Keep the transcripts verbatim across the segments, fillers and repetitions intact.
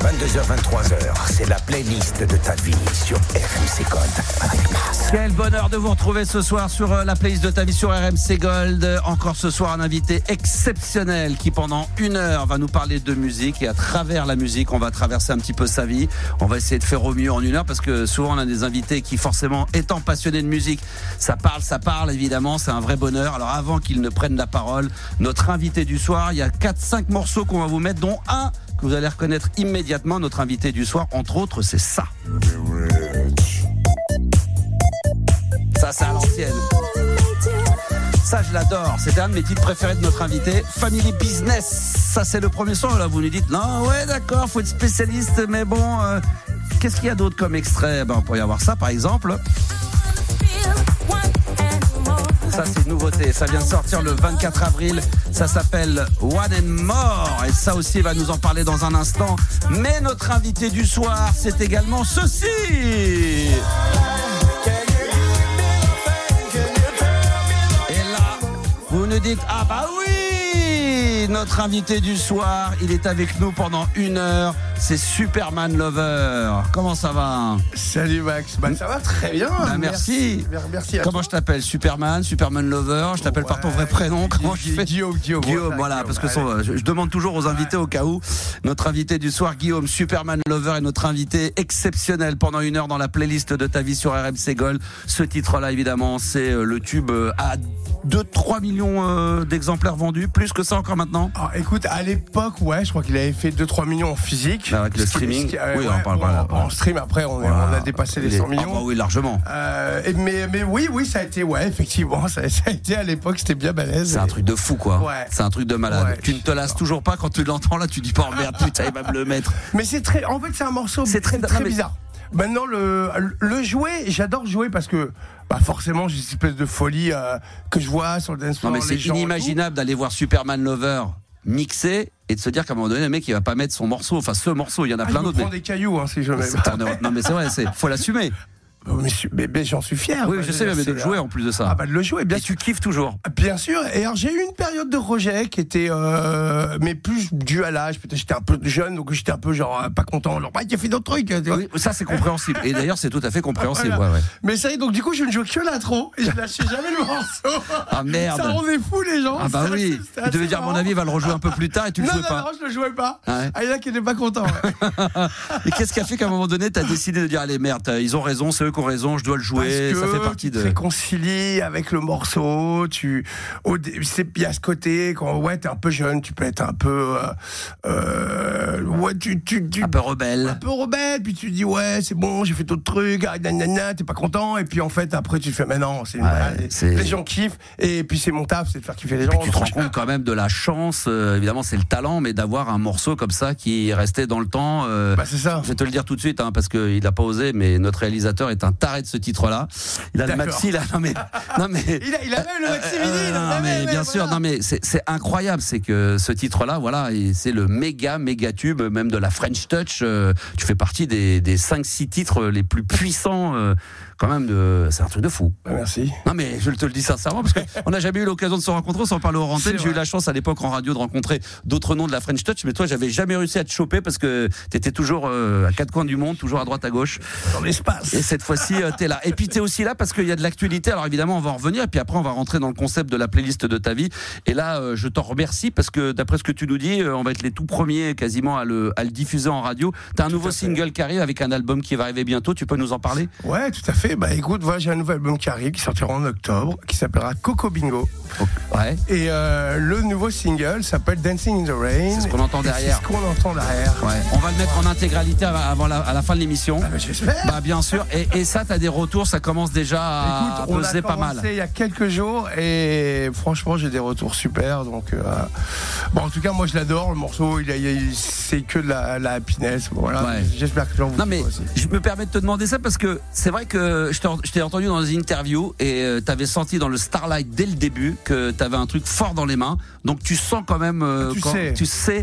vingt-deux heures vingt-trois heures, c'est la playlist de ta vie sur R M C Gold avec Mas. Quel bonheur de vous retrouver ce soir sur la playlist de ta vie sur R M C Gold. Encore ce soir un invité exceptionnel qui pendant une heure va nous parler de musique, et à travers la musique on va traverser un petit peu sa vie. On va essayer de faire au mieux en une heure, parce que souvent on a des invités qui, forcément étant passionnés de musique, ça parle, ça parle évidemment, c'est un vrai bonheur. Alors avant qu'ils ne prennent la parole, notre invité du soir, il y a quatre cinq morceaux qu'on va vous mettre, dont un que vous allez reconnaître immédiatement. Notre invité du soir, entre autres, c'est ça. Ça, c'est à l'ancienne. Ça, je l'adore. C'était un de mes titres préférés de notre invité. Family Business. Ça, c'est le premier son. Là, vous nous dites, non, ouais, d'accord, faut être spécialiste, mais bon, euh, qu'est-ce qu'il y a d'autre comme extrait? Ben, on pourrait y avoir ça, par exemple. Ça, c'est une nouveauté. Ça vient de sortir le vingt-quatre avril. Ça s'appelle One and More. Et ça aussi, il va nous en parler dans un instant. Mais notre invité du soir, c'est également ceci. Et là, vous nous dites, ah bah oui, notre invité du soir, il est avec nous pendant une heure. C'est Superman Lover. Comment ça va? Salut Max. Bah, ça va très bien. Bah, merci. Merci. merci à Comment toi. je t'appelle? Superman, Superman Lover. Je t'appelle ouais, par ton vrai prénom. Comment Gu- je fais? Guillaume, Guillaume. Guillaume, voilà, parce que son, je, je demande toujours aux invités au cas où. Notre invité du soir, Guillaume, Superman Lover, est notre invité exceptionnel pendant une heure dans la playlist de ta vie sur R M C Gold. Ce titre-là, évidemment, c'est le tube à deux à trois millions d'exemplaires vendus. Plus que ça encore maintenant? Alors, écoute, à l'époque, ouais, je crois qu'il avait fait deux à trois millions en physique. Bah, avec le Ce qui- streaming. ce qui- euh, Oui, ouais, on parle bon, pas là. En stream, après, on, est- Voilà. on a dépassé les Il est- cent Ah millions. bah oui, largement. Euh, et- mais, mais oui, oui, ça a été, ouais, effectivement, ça, ça a été à l'époque, c'était bien balèze. C'est un truc de fou, quoi. Ouais. C'est un truc de malade. Ouais, tu ne te lasses toujours pas quand tu l'entends là, tu dis pas, oh merde, putain, il va me le mettre. Mais c'est très, en fait, c'est un morceau C'est très- très non, mais- bizarre. Maintenant, le, le jouer, j'adore jouer parce que, bah, forcément, j'ai cette espèce de folie euh, que je vois sur le dance floor. Non, mais c'est les gens et tout. inimaginable d'aller voir Superman Lover mixé et de se dire qu'à un moment donné, le mec, il va pas mettre son morceau, enfin ce morceau, il y en a Ah, plein je me d'autres. prends Mais... des cailloux, hein, si je mets. C'est- Non, mais c'est vrai, c'est... faut l'assumer. Mais, mais, mais j'en suis fier. Oui, quoi. je sais, mais de le jouer en plus de ça. Ah bah de le jouer, bien Et sûr. tu kiffes toujours. Bien sûr. Et alors j'ai eu une période de rejet qui était, euh, mais plus due à l'âge. Peut-être j'étais un peu jeune, donc j'étais un peu genre euh, pas content. Genre bah il a fait d'autres trucs. Tu vois. Oui, ça c'est compréhensible. Et d'ailleurs, c'est tout à fait compréhensible. Voilà. Ouais, ouais. Mais ça y est, donc du coup je ne joue que l'intro et je lâchais jamais le morceau. Ah merde. Ça rendait fou les gens. Ah bah Ça, oui. c'était Tu devais assez dire, à mon marrant. avis, il va le rejouer un peu plus tard et tu le non, jouais non, pas. non, je le jouais pas. Ah ouais. Ah, il y en a qui n'étaient pas contents. Ouais. Et qu'est-ce qui a fait qu'à un moment donné, t'as décidé de dire, allez merde, ils ont raison, c'est eux qui ont raison, je dois le jouer. Parce Ça que fait partie tu te de. réconcilies avec le morceau. Tu, au dé- c'est il y a ce côté quand ouais t'es un peu jeune, tu peux être un peu, euh, euh, ouais tu, tu, tu Un peu un rebelle. peu rebelle, puis tu dis ouais c'est bon, j'ai fait d'autres trucs, ah, nanana, t'es pas content, et puis en fait après tu te fais mais non c'est une Ouais, balade, et c'est- les gens kiffent, et puis c'est mon taf, c'est de faire kiffer les Et gens. puis tu te rends compte quand même de la chance, euh, évidemment c'est le talent, mais d'avoir un morceau comme ça qui est resté dans le temps. euh, Bah c'est ça. Je vais te le dire tout de suite, hein, parce qu'il n'a pas osé, mais notre réalisateur est un taré de ce titre-là. Il a le D'accord. maxi là, non mais, non mais. Il a, il a même le maxi Euh, vinyle, non, ouais, mais ouais, bien ouais, sûr, voilà. non mais c'est, c'est incroyable, c'est que ce titre-là, voilà, et c'est le méga méga tube, même de la French Touch. euh, tu fais partie des, des cinq six titres les plus puissants, euh, quand même. De, c'est un truc de fou. Bah, merci. Non mais je te le dis sincèrement parce qu'on n'a jamais eu l'occasion de se rencontrer, sans parler aux antennes. C'est J'ai eu vrai. la chance à l'époque en radio de rencontrer d'autres noms de la French Touch, mais toi j'avais jamais réussi à te choper parce que t'étais toujours euh, à quatre coins du monde, toujours à droite à gauche. Dans l'espace. Et cette fois-ci euh, t'es là. Et puis t'es aussi là parce qu'il y a de l'actualité. Alors évidemment on va en revenir et puis après on va rentrer dans le concept de la playlist de ta vie. Et là euh, je t'en remercie parce que d'après ce que tu nous dis, euh, on va être les tout premiers quasiment à le, à le diffuser en radio. T'as un nouveau à fait. single qui arrive avec un album qui va arriver bientôt. Tu peux nous en parler? Ouais, tout à fait. Bah écoute, voilà, j'ai un nouvel album qui arrive, qui sortira en octobre, qui s'appellera Coco Bingo. Ouais. Et euh, le nouveau single s'appelle Dancing in the Rain. C'est ce qu'on entend Et derrière. C'est ce qu'on entend derrière. Ouais. On va le mettre en intégralité avant la, à la fin de l'émission. Ah, bah, j'espère. Bah bien sûr. Et, et ça, t'as des retours, ça commence déjà à, Écoute, on peser a pas mal. commencé il y a quelques jours et franchement j'ai des retours super. Donc euh, bon, en tout cas moi je l'adore le morceau. Il, a- il a- c'est que de la, la happiness. Voilà. Ouais. J'espère que les gens vous Non mais aussi. je me permets de te demander ça parce que c'est vrai que je t'ai, je t'ai entendu dans une interview et euh, t'avais senti dans le Starlight dès le début que t'avais un truc fort dans les mains. Donc tu sens quand même. euh, Ah, tu quand, sais. tu sais.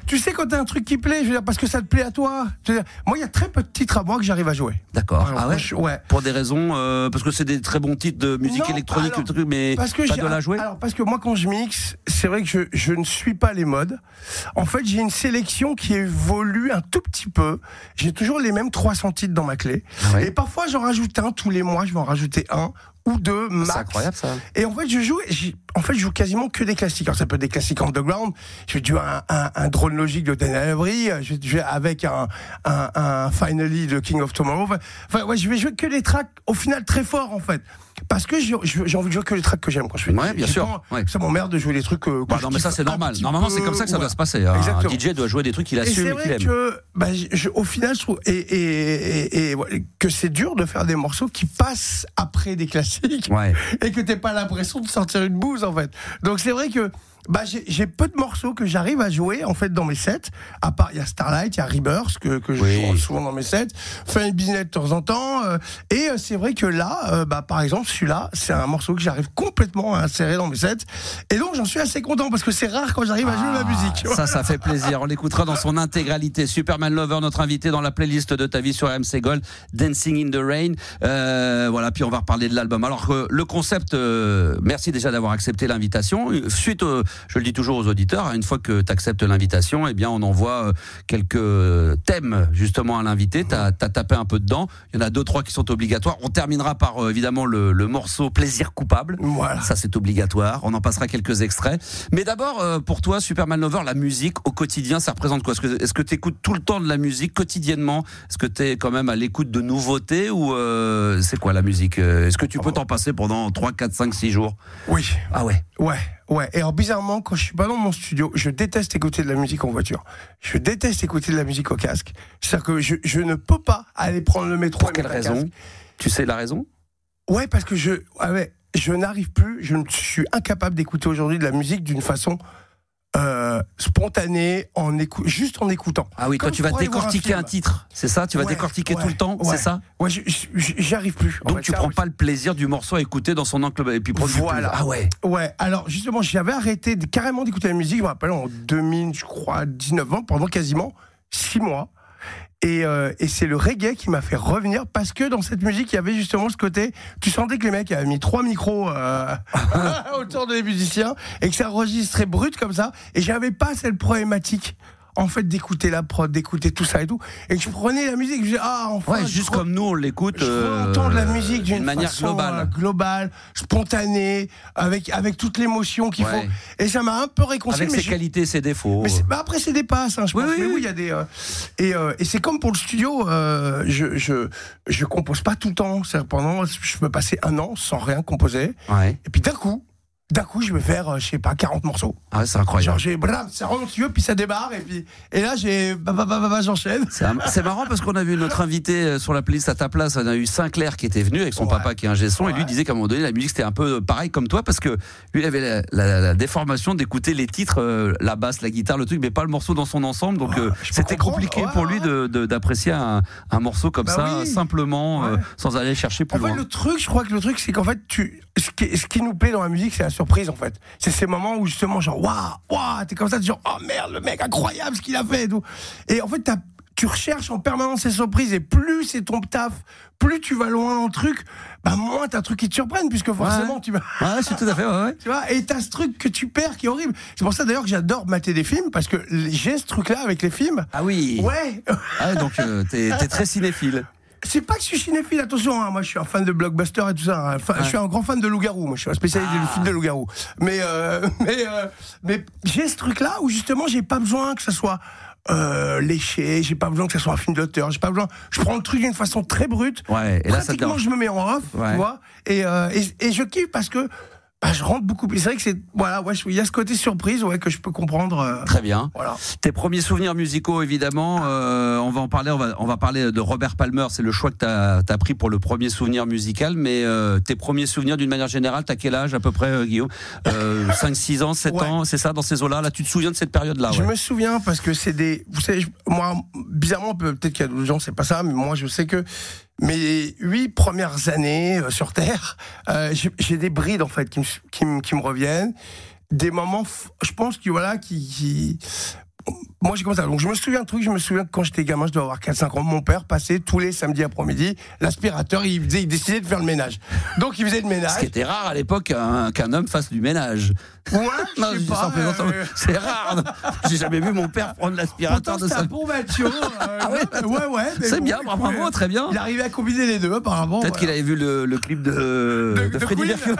tu sais quand t'as un truc qui plaît, je veux dire, parce que ça te plaît à toi. Je veux dire, moi, il y a très peu de titres à moi que j'arrive à jouer. D'accord. Alors, Ah ouais. je, ouais. Pour des raisons, euh, parce que c'est des très bons titres de musique Non, électronique, alors, truc, mais parce que pas j'ai- de la jouer. Alors parce que moi quand je mixe, c'est vrai que je, je ne suis pas les modes. En fait, j'ai une sélection qui évolue un tout petit peu. J'ai toujours les mêmes trois cents titres dans ma clé. Ah ouais. Et parfois j'en rajoute un tous les mois, je vais en rajouter un ou deux max. C'est incroyable ça. Et en fait, je joue, j'ai- en fait, je joue quasiment que des classiques. Alors, ça peut être des classiques underground. Je vais jouer un, un, un drone logique de Daniel Avery. Je vais jouer avec un, un, un Finally de King of Tomorrow. Enfin, enfin, ouais, je vais jouer que des tracks, au final, très forts, en fait. Parce que j'ai, j'ai envie de jouer que les tracks que j'aime quand je fais. Ouais, bien j'ai sûr. pas- Ouais. Ça m'emmerde de jouer des trucs que, que Bah je non, mais kiffe ça c'est un normal. petit Normalement, peu, c'est comme ça que ça ouais. doit se passer. Un Exactement. D J doit jouer des trucs qu'il Et assume c'est et qu'il vrai aime. que, bah, je- je- au final, je trouve et, et, et, et, ouais, que c'est dur de faire des morceaux qui passent après des classiques Ouais. et que t'aies pas l'impression de sortir une bouse en fait. Donc c'est vrai que bah, j'ai, j'ai peu de morceaux que j'arrive à jouer en fait dans mes sets. À part il y a Starlight, il y a Rebirth que, que je Oui. joue souvent dans mes sets. Funny Business de temps en temps. euh, et euh, c'est vrai que là, euh, bah, par exemple celui-là, c'est un morceau que j'arrive complètement à insérer dans mes sets. Et donc j'en suis assez content parce que c'est rare quand j'arrive à jouer Ah, la musique. Ça, ça fait plaisir. On l'écoutera dans son intégralité. Superman Lover, notre invité dans la playlist de ta vie sur R M C Gold, Dancing in the Rain. Euh, voilà, puis on va reparler de l'album. Alors que le concept, euh, merci déjà d'avoir accepté l'invitation. Suite, euh, je le dis toujours aux auditeurs, une fois que tu acceptes l'invitation, eh bien, on envoie euh, quelques thèmes justement à l'invité. Tu as tapé un peu dedans. Il y en a deux, trois qui sont obligatoires. On terminera par euh, évidemment le, le morceau Plaisir coupable. Voilà. Ça, c'est obligatoire. On en passera quelques extraits. Mais d'abord, euh, pour toi, Superman Lover, la musique au quotidien, ça représente quoi? Est-ce que est-ce que tu écoutes tout le temps de la musique quotidiennement? Est-ce que tu es quand même à l'écoute de nouveautés ou euh, c'est quoi la musique? Est-ce que tu peux t'en passer pendant trois, quatre, cinq, six jours? Oui. Ah ouais. Ouais, ouais. Et alors bizarrement, quand je suis pas dans mon studio, je déteste écouter de la musique en voiture. Je déteste écouter de la musique au casque. C'est-à-dire que je, je ne peux pas aller prendre le métro. Pour et quelle mettre un raison? casque. Tu sais la raison? Ouais, parce que je, ah ouais, je n'arrive plus, je ne- je suis incapable d'écouter aujourd'hui de la musique d'une façon euh, spontanée, en écou- juste en écoutant. Ah oui, toi Comme tu vas pour aller voir un décortiquer un, film. titre, c'est ça? Tu vas Ouais, décortiquer ouais, tout le temps, ouais. c'est ça? Ouais, je- je- j'y arrive plus. en Donc fait. tu C'est prends un- pas le plaisir du morceau à écouter dans son enclos et puis prendre du Voilà. plaisir. Ah ouais. Ouais, alors justement, j'avais arrêté de- carrément d'écouter la musique, je me rappelle, en deux mille, je crois, dix-neuf ans, pendant quasiment six mois. Et, euh, et c'est le reggae qui m'a fait revenir parce que dans cette musique, il y avait justement ce côté. Tu sentais que les mecs avaient mis trois micros euh, autour des musiciens et que ça enregistrait brut comme ça. Et j'avais pas cette problématique. En fait, d'écouter la prod, d'écouter tout ça et tout, et que je prenais la musique, je disais ah enfin, Ouais, je juste crois- comme nous on l'écoute. je veux euh, entendre la musique d'une manière façon, globale. euh, globale, spontanée, avec avec toute l'émotion qu'il Ouais. faut. Et ça m'a un peu réconcilié. Avec mais ses je- qualités, ses défauts. mais, c'est- bah après c'est des passes, hein, je Oui, pense. oui, mais oui. oui, il y a des euh, et, euh, et c'est comme pour le studio, euh, je je je compose pas tout le temps. C'est-à-dire pendant, je peux passer un an sans rien composer, Ouais. et puis d'un coup, d'un coup, je vais faire, euh, je sais pas, quarante morceaux. Ah ouais, c'est incroyable. Genre j'ai, blam, ça rentre dans le studio, puis ça démarre, et puis et là j'ai, bah, bah, bah, bah, bah, j'enchaîne. C'est un- c'est marrant parce qu'on a vu notre invité euh, sur la playlist à ta place. On a eu Sinclair qui était venu avec son Ouais. papa qui est ingé son et lui Ouais. disait qu'à un moment donné la musique c'était un peu pareil comme toi parce que lui il avait la, la- la déformation d'écouter les titres, euh, la basse, la guitare, le truc, mais pas le morceau dans son ensemble. Donc Ouais, euh, je peux c'était comprendre. compliqué Ouais, pour lui ouais. de- de- d'apprécier un, un morceau comme Bah ça oui. simplement, euh, Ouais. sans aller chercher plus En fait, loin. le truc, je crois que le truc, c'est qu'en fait, tu, ce qui, ce qui nous plaît dans la musique, c'est la surprise, en fait. C'est ces moments où justement, genre, waouh, waouh, t'es comme ça, tu genre, oh merde, le mec, incroyable ce qu'il a fait et tout. Et en fait, t'as, tu recherches en permanence ces surprises, et plus c'est ton taf, plus tu vas loin dans le truc, bah moins t'as un truc qui te surprenne, puisque forcément, Ouais. tu vas. Ouais, c'est tout à fait. Ouais, ouais. Tu vois, et t'as ce truc que tu perds qui est horrible. C'est pour ça d'ailleurs que j'adore mater des films, parce que j'ai ce truc-là avec les films. Ah oui. Ouais. Ah ouais, donc euh, t'es t'es très cinéphile. C'est pas que je suis cinéphile, attention, hein, moi je suis un fan de blockbuster et tout ça. hein. Enfin, Ouais. Je suis un grand fan de loup-garou, moi je suis un spécialiste Ah. du film de loup-garou. Mais, euh, mais, euh, mais j'ai ce truc-là où justement j'ai pas besoin que ça soit euh, léché, j'ai pas besoin que ça soit un film d'auteur, j'ai pas besoin. Je prends le truc d'une façon très brute. Ouais. Et là ça te Pratiquement, dérange. je me mets en off, Ouais. tu vois, et, euh, et, et je kiffe parce que bah, je rentre beaucoup plus. C'est vrai que c'est. Voilà, ouais, il y a ce côté surprise ouais, que je peux comprendre. euh, Très bien. Voilà. Tes premiers souvenirs musicaux, évidemment, euh, on va en parler. On va, on va parler de Robert Palmer. C'est le choix que tu as pris pour le premier souvenir musical. Mais euh, tes premiers souvenirs, d'une manière générale, t'as quel âge à peu près, euh, Guillaume euh, cinq, six ans, sept Ouais. ans, c'est ça, dans ces eaux-là? Là, tu te souviens de cette période-là? Je Ouais. me souviens parce que c'est des. Vous savez, je- moi, bizarrement, peut- peut-être qu'il y a d'autres gens, c'est pas ça, mais moi, je sais que mes huit premières années euh, sur Terre, euh, j'ai j'ai des brides en fait qui me, qui me, qui me reviennent, des moments, f- je pense que voilà, qui, qui moi j'ai comme ça. Donc je me souviens un truc, je me souviens que quand j'étais gamin, je dois avoir quatre cinq ans, mon père passait tous les samedis après-midi l'aspirateur, il faisait, il décidait de faire le ménage. Donc il faisait le ménage. Ce qui était rare à l'époque qu'un, qu'un homme fasse du ménage. Ouais, non, je je sais dis pas, ça en plaisantant. euh, C'est rare. J'ai jamais vu mon père prendre l'aspirateur pourtant, de c'est sa. un bon macho. Euh, Ah ouais, ouais, ouais. mais C'est bon, bien, écoute, bravo, euh, très bien. Il arrivait à combiner les deux, apparemment. Peut-être voilà. qu'il avait vu le, le clip de, De- de, de Freddie Queen. Mercury.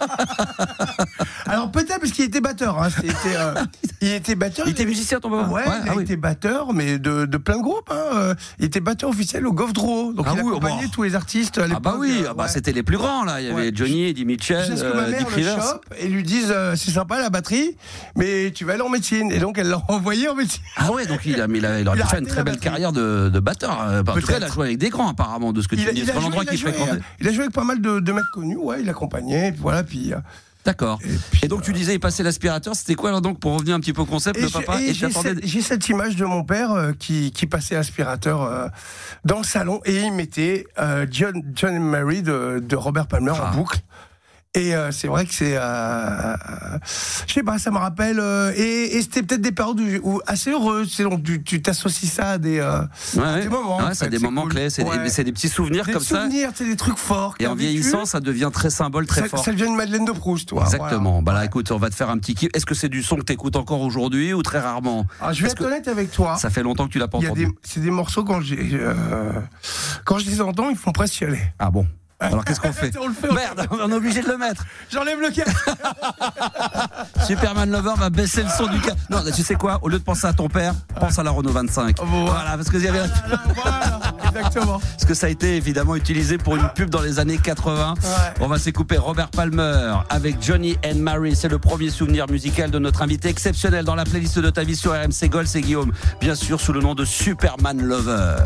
Alors peut-être parce qu'il était batteur. Hein. C'était, euh, il était batteur. Il était musicien, ton papa. Ouais, il a ah oui. été batteur, mais de, de plein de groupes. Hein. Euh, Il était batteur officiel au Golf Drouot. Donc Ah il oui, accompagnait bon. tous les artistes à Ah l'époque. bah oui, euh, ah bah ouais. c'était les plus grands là. Il y avait Ouais. Johnny, Eddie Mitchell, Jusqu'à ce que ma euh, mère Dick le Rivers. chope et lui dise euh, c'est sympa la batterie, mais tu vas aller en médecine. Et donc elle l'a envoyé en médecine. Ah ouais, donc il a, mais il a, il aurait Il a pu faire une raté très la belle batterie. carrière de, de batteur. Euh, En tout cas, il a Peut-être. joué avec des grands apparemment, de ce que tu Il a, dis. il C'est a pas joué, l'endroit il a qu'il joué, fréquentait. il a joué avec pas mal de, de mecs connus, ouais, il accompagnait, et puis voilà, puis. euh, D'accord. Et puis, Et donc tu disais, il passait l'aspirateur. C'était quoi alors donc pour revenir un petit peu au concept, Et le j'ai- papa et et j'ai, t'attendais- cette, j'ai cette image de mon père euh, qui, qui passait l'aspirateur euh, dans le salon et il mettait euh, John, John and Mary de, de Robert Palmer Ah. en boucle. Et euh, c'est vrai que c'est, euh, je sais pas, ça me rappelle. euh, et, et c'était peut-être des périodes où, où assez heureuses. C'est donc tu, tu t'associes ça à des, euh, Ouais, à ouais. des moments. Ouais, en c'est fait, des c'est moments cool. clés, c'est, Ouais. des, c'est des petits souvenirs Des comme ça. souvenirs, c'est des trucs forts. que Et t'as en vécu. vieillissant, ça devient très symbole, très ça, fort. ça devient une Madeleine de Proust, toi. Exactement. Voilà. Bah là, écoute, on va te faire un petit kiff. Est-ce que c'est du son que t'écoutes encore aujourd'hui ou très rarement? Alors, je vais Parce être que honnête avec toi. Ça fait longtemps que tu l'as pas Il y a entendu. des, c'est des morceaux quand j'ai, euh, quand je les entends, ils font presque chialer. Ah bon. Alors qu'est-ce qu'on fait? On le fait, on le Merde, on est obligé de le mettre. J'enlève le casque. Superman Lover va baisser le son du cas. Non, tu sais quoi? Au lieu de penser à ton père, pense à la Renault vingt-cinq. Oh, bon, Voilà, parce que, il y avait- Voilà, exactement. parce que ça a été évidemment utilisé pour une pub dans les années quatre-vingts. Ouais. On va s'écouper Robert Palmer avec Johnny and Mary. C'est le premier souvenir musical de notre invité exceptionnel dans la playlist de ta vie sur R M C Gold. C'est Guillaume, bien sûr, sous le nom de Superman Lover.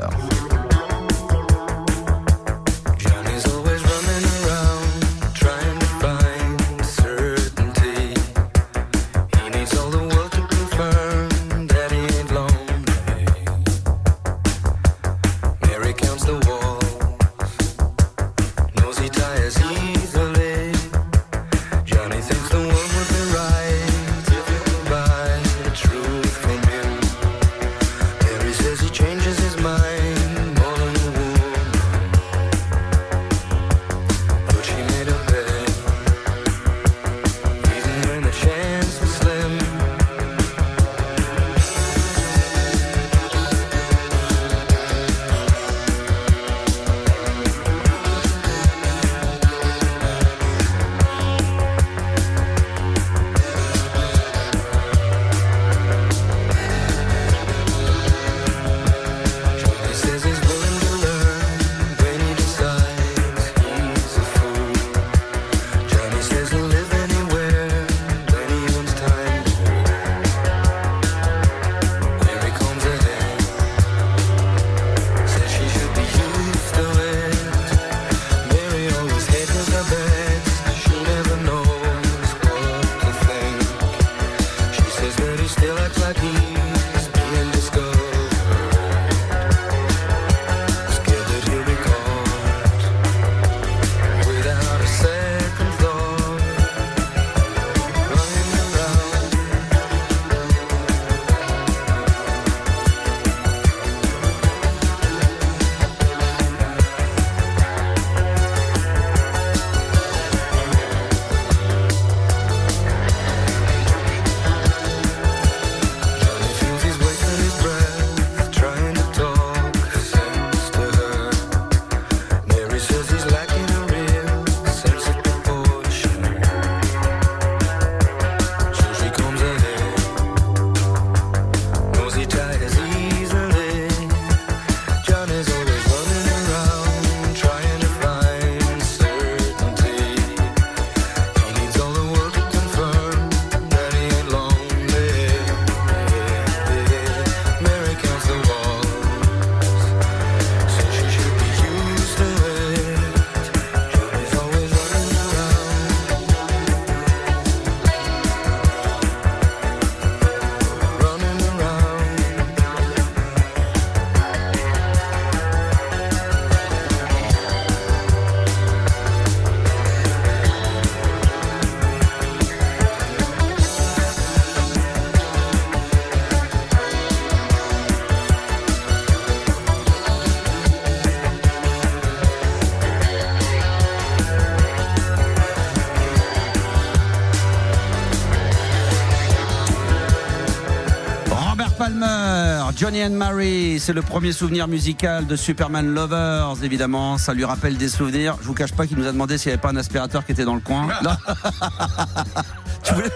Johnny's always running around, trying to find certainty. He needs all the world to confirm that he ain't lonely. Mary counts the walls, knows he tires easily. Johnny thinks the world would be right if he could buy the truth from him. Mary says he changes his mind Johnny and Mary, c'est le premier souvenir musical de Superman Lovers, évidemment. Ça lui rappelle des souvenirs. Je vous cache pas qu'il nous a demandé s'il n'y avait pas un aspirateur qui était dans le coin. Non. Tu voulais...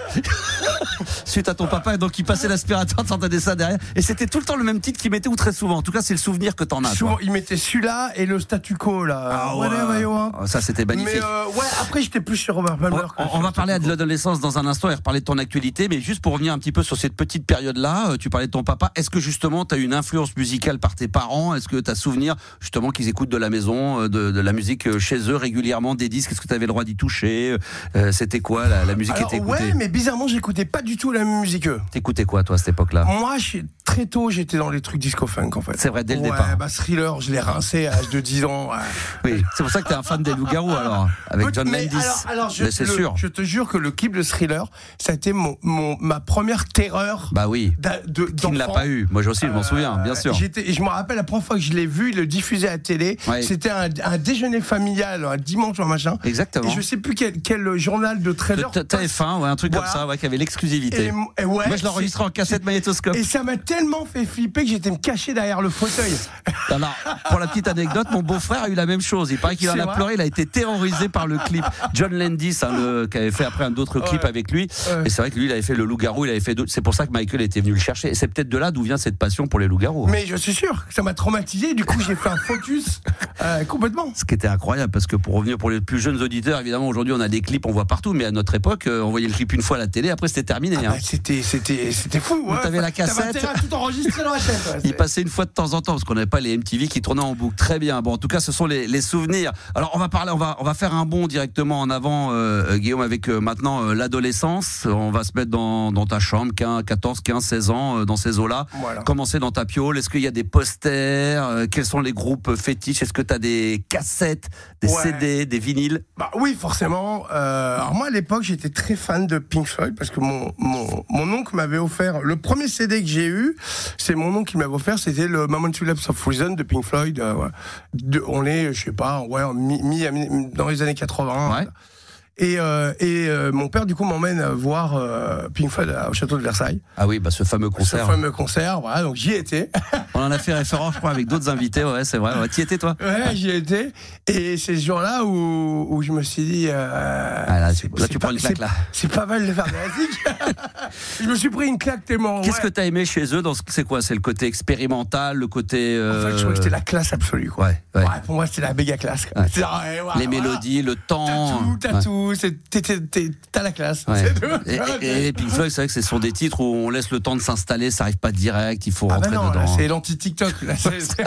Suite à ton papa, donc il passait l'aspirateur, t'entendais ça derrière. Et c'était tout le temps le même titre qu'il mettait, ou très souvent. En tout cas, c'est le souvenir que t'en as. Souvent, toi. il mettait celui-là et le statu quo, là. Ah ouais, Whatever you want. Ça, c'était magnifique. Mais euh, ouais, après, j'étais plus sur Robert Palmer. On, on va parler de l'adolescence dans un instant et reparler de ton actualité, mais juste pour revenir un petit peu sur cette petite période-là, euh, tu parlais de ton papa. Est-ce que justement tu as une influence musicale par tes parents? Est-ce que tu as souvenir justement qu'ils écoutent de la maison, euh, de, de la musique euh, chez eux régulièrement, des disques? Est-ce que tu avais le droit d'y toucher? euh, C'était quoi la, la musique Alors, qui était écoutée? Ouais, mais bizarrement, j'écoutais pas du tout la même musique qu'eux. T'écoutais quoi toi à cette époque-là? Moi, je, très tôt, j'étais dans les trucs disco-funk en fait. C'est vrai, dès le ouais, départ. Bah, Thriller, je l'ai rincé à l'âge de dix ans. Ouais. Oui, c'est pour ça que t'es un fan des Loups-Garous alors, avec John Mais Landis. alors, alors, je, Mais c'est le- sûr. je te jure que le clip de Thriller, ça a été mon, mon, ma première terreur. Bah oui. d'a- de, Qui ne l'a d'enfant. pas eu? Moi aussi, je m'en Euh, souviens, bien sûr. J'étais, et je me rappelle la première fois que je l'ai vu, il le diffusait à la télé. Ouais. C'était un, un déjeuner familial, un dimanche ou un machin. Exactement. Et je sais plus quel, quel journal de treize heures. T- T F un, ouais, un truc Voilà. comme ça, ouais, qui avait l'exclusivité. Et, et ouais, Moi, je l'enregistrais en cassette magnétoscope. Et ça m'a tellement fait flipper que j'étais me cacher derrière le fauteuil. Alors, pour la petite anecdote, mon beau-frère a eu la même chose. Il paraît qu'il en C'est a vrai pleuré. Il a été terrorisé par le clip. John Landis, hein, le, qui avait fait après un autre clip Ouais. avec lui. Ouais. Et c'est vrai que lui, il avait fait le loup-garou. Il avait fait d'autres. C'est pour ça que Michael était venu le chercher. Et c'est peut-être de là d'où vient cette passion pour les loups-garous. Mais je suis sûr que ça m'a traumatisé. Du coup, j'ai fait un focus euh, complètement. Ce qui était incroyable, parce que pour revenir pour les plus jeunes auditeurs, évidemment, aujourd'hui, on a des clips, on voit partout. Mais à notre époque, euh, on voyait le clip une fois à la télé. Après, c'était terminé. Ah hein. bah, c'était, c'était, c'était fou. Vous t'avez la T'avais cassette. intérêt à tout enregistrer dans la tête. Ouais, Il c'est- passait une fois de temps en temps parce qu'on n'avait pas les M T V qui tournaient en boucle. Très bien. Bon, en tout cas, ce sont les, les souvenirs. Alors, on va parler, on va, on va faire un bond directement en avant, euh, Guillaume, avec euh, maintenant euh, l'adolescence. On va se mettre dans, dans ta chambre, quinze, quatorze, quinze, seize ans, euh, dans ces eaux-là. Voilà. Commencer dans ta piole. Est-ce qu'il y a des posters? euh, Quels sont les groupes fétiches? Est-ce que tu as des cassettes, des Ouais. C D, des vinyles? Bah oui, forcément. Euh, alors moi, à l'époque, j'étais très fan de Pink Floyd parce que mon, mon, mon oncle m'avait offert le premier C D que j'ai eu. C'est mon oncle qui m'avait offert. C'était le Momentary Lapse of Reason de Pink Floyd. Euh, ouais. De- on est, je sais pas, ouais, en mi, mi- mi- dans les années quatre-vingts. Ouais. Et, euh, et euh, mon père, du coup, m'emmène voir euh, Pink Floyd au château de Versailles. Ah oui, bah ce fameux Ce concert. fameux concert, voilà, donc j'y étais. On en a fait référence, je crois, avec d'autres invités. Ouais, c'est vrai. Ouais. T'y étais, toi? Ouais, j'y étais. Et c'est ce jour-là où, où je me suis dit. Euh, Ah, là, c'est- tu- là, c'est tu pas- prends une claque, c'est- là. C'est pas mal de faire de la musique. Je me suis pris une claque tellement. Qu'est-ce ouais. que t'as aimé chez eux dans ce... C'est quoi? C'est le côté expérimental, le côté. En fait, je euh, trouvais que c'était la classe absolue, quoi. Ouais, ouais. Ouais, pour moi, c'était la méga classe. quoi. Ouais. C'est- ouais, ouais, Les voilà. mélodies, le T'as temps. tout, t'as Ouais. tout. c'est- t'es- t'es- t'es- T'as la classe. Ouais. C'est tout. Et, et, et Pink Floyd, c'est vrai que ce sont des titres où on laisse le temps de s'installer, ça arrive pas direct, il faut Ah bah rentrer non, là, dedans. c'est l'anti-TikTok. là, c'est- c'est-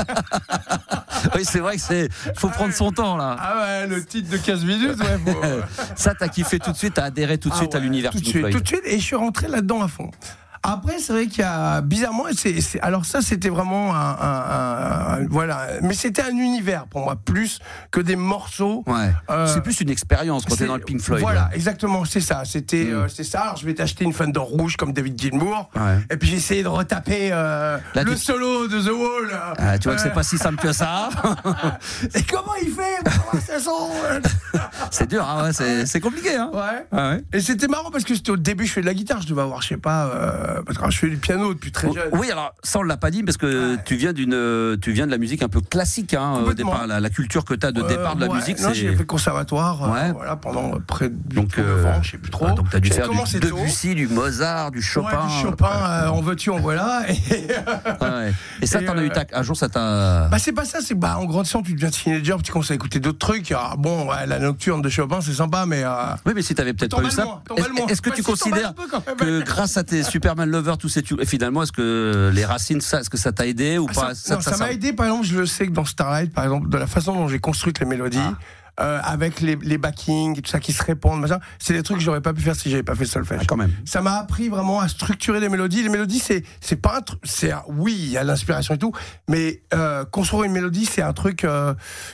Oui, c'est vrai que c'est, faut prendre son temps là. Ah ouais, le titre de quinze minutes, ouais. Faut... Ça, t'as kiffé tout de suite, t'as adhéré tout de Ah suite à ouais, l'univers tout de Pink suite, Floyd. tout de suite, et je suis rentré là-dedans à fond. Après, c'est vrai qu'il y a bizarrement, c'est, c'est- alors ça, c'était vraiment un, un- un- un- voilà, mais c'était un univers pour moi plus que des morceaux. Ouais. Euh, c'est plus une expérience quand t'es C'est- dans le Pink Floyd. Voilà, là. exactement, c'est ça. C'était, Mm. euh, c'est ça. Alors, je m'étais acheté une Fender rouge comme David Gilmour, Ouais. et puis j'ai essayé de retaper euh, Là, le tu- solo de The Wall. euh, Ah, tu vois que c'est euh, pas si simple que ça. Et comment il fait pour avoir ce son euh C'est dur, hein, ouais, c'est, c'est compliqué. Hein. Ouais. Ah ouais. Et c'était marrant parce que c'était au début, je fais de la guitare, je devais avoir, je sais pas, euh, parce que je fais du piano depuis très jeune. Oui, alors ça on l'a pas dit parce que Ouais. tu viens d'une, tu viens de la musique un peu classique, hein, au Complètement. départ, la, la culture que t'as de Euh, départ de la ouais, musique, non, c'est. j'ai fait le conservatoire euh, Ouais. voilà, pendant près de Donc, neuf euh, ans, je sais plus trop. ah, donc t'as dû J'ai faire commencé du tôt. Debussy, du Mozart, du Chopin. Ouais, du Chopin, euh, en veux-tu, en voilà. Et, Ouais, ouais. Et ça, Et, t'en as eu euh, ta... un jour, ça t'a. bah, c'est pas ça, c'est bah, en grandissant, tu deviens teenager, tu commences à écouter d'autres trucs. Alors, bon, ouais, la nocturne de Chopin, c'est sympa, mais. Euh, Oui, mais si t'avais peut-être T'en pas eu vales ça. moins, t'en Est-ce, vales moins. est-ce que Bah, tu si, t'en considères vales un peu quand même. que grâce à tes Superman Lovers, tous ces tu... et finalement, est-ce que les racines, ça, est-ce que ça t'a aidé ou Ah, pas? ça, non, ça m'a aidé, par exemple, je le sais que dans Starlight, par exemple, de la façon dont j'ai construit les mélodies, Ah. euh, avec les, les backings et tout ça qui se répondent, machin, c'est des trucs que j'aurais pas pu faire si j'avais pas fait le solfège. Ah, quand même. Ça m'a appris vraiment à structurer les mélodies. Les mélodies, c'est c'est pas un truc, c'est un- oui, il y a l'inspiration et tout, mais euh, construire une mélodie, c'est un truc, euh,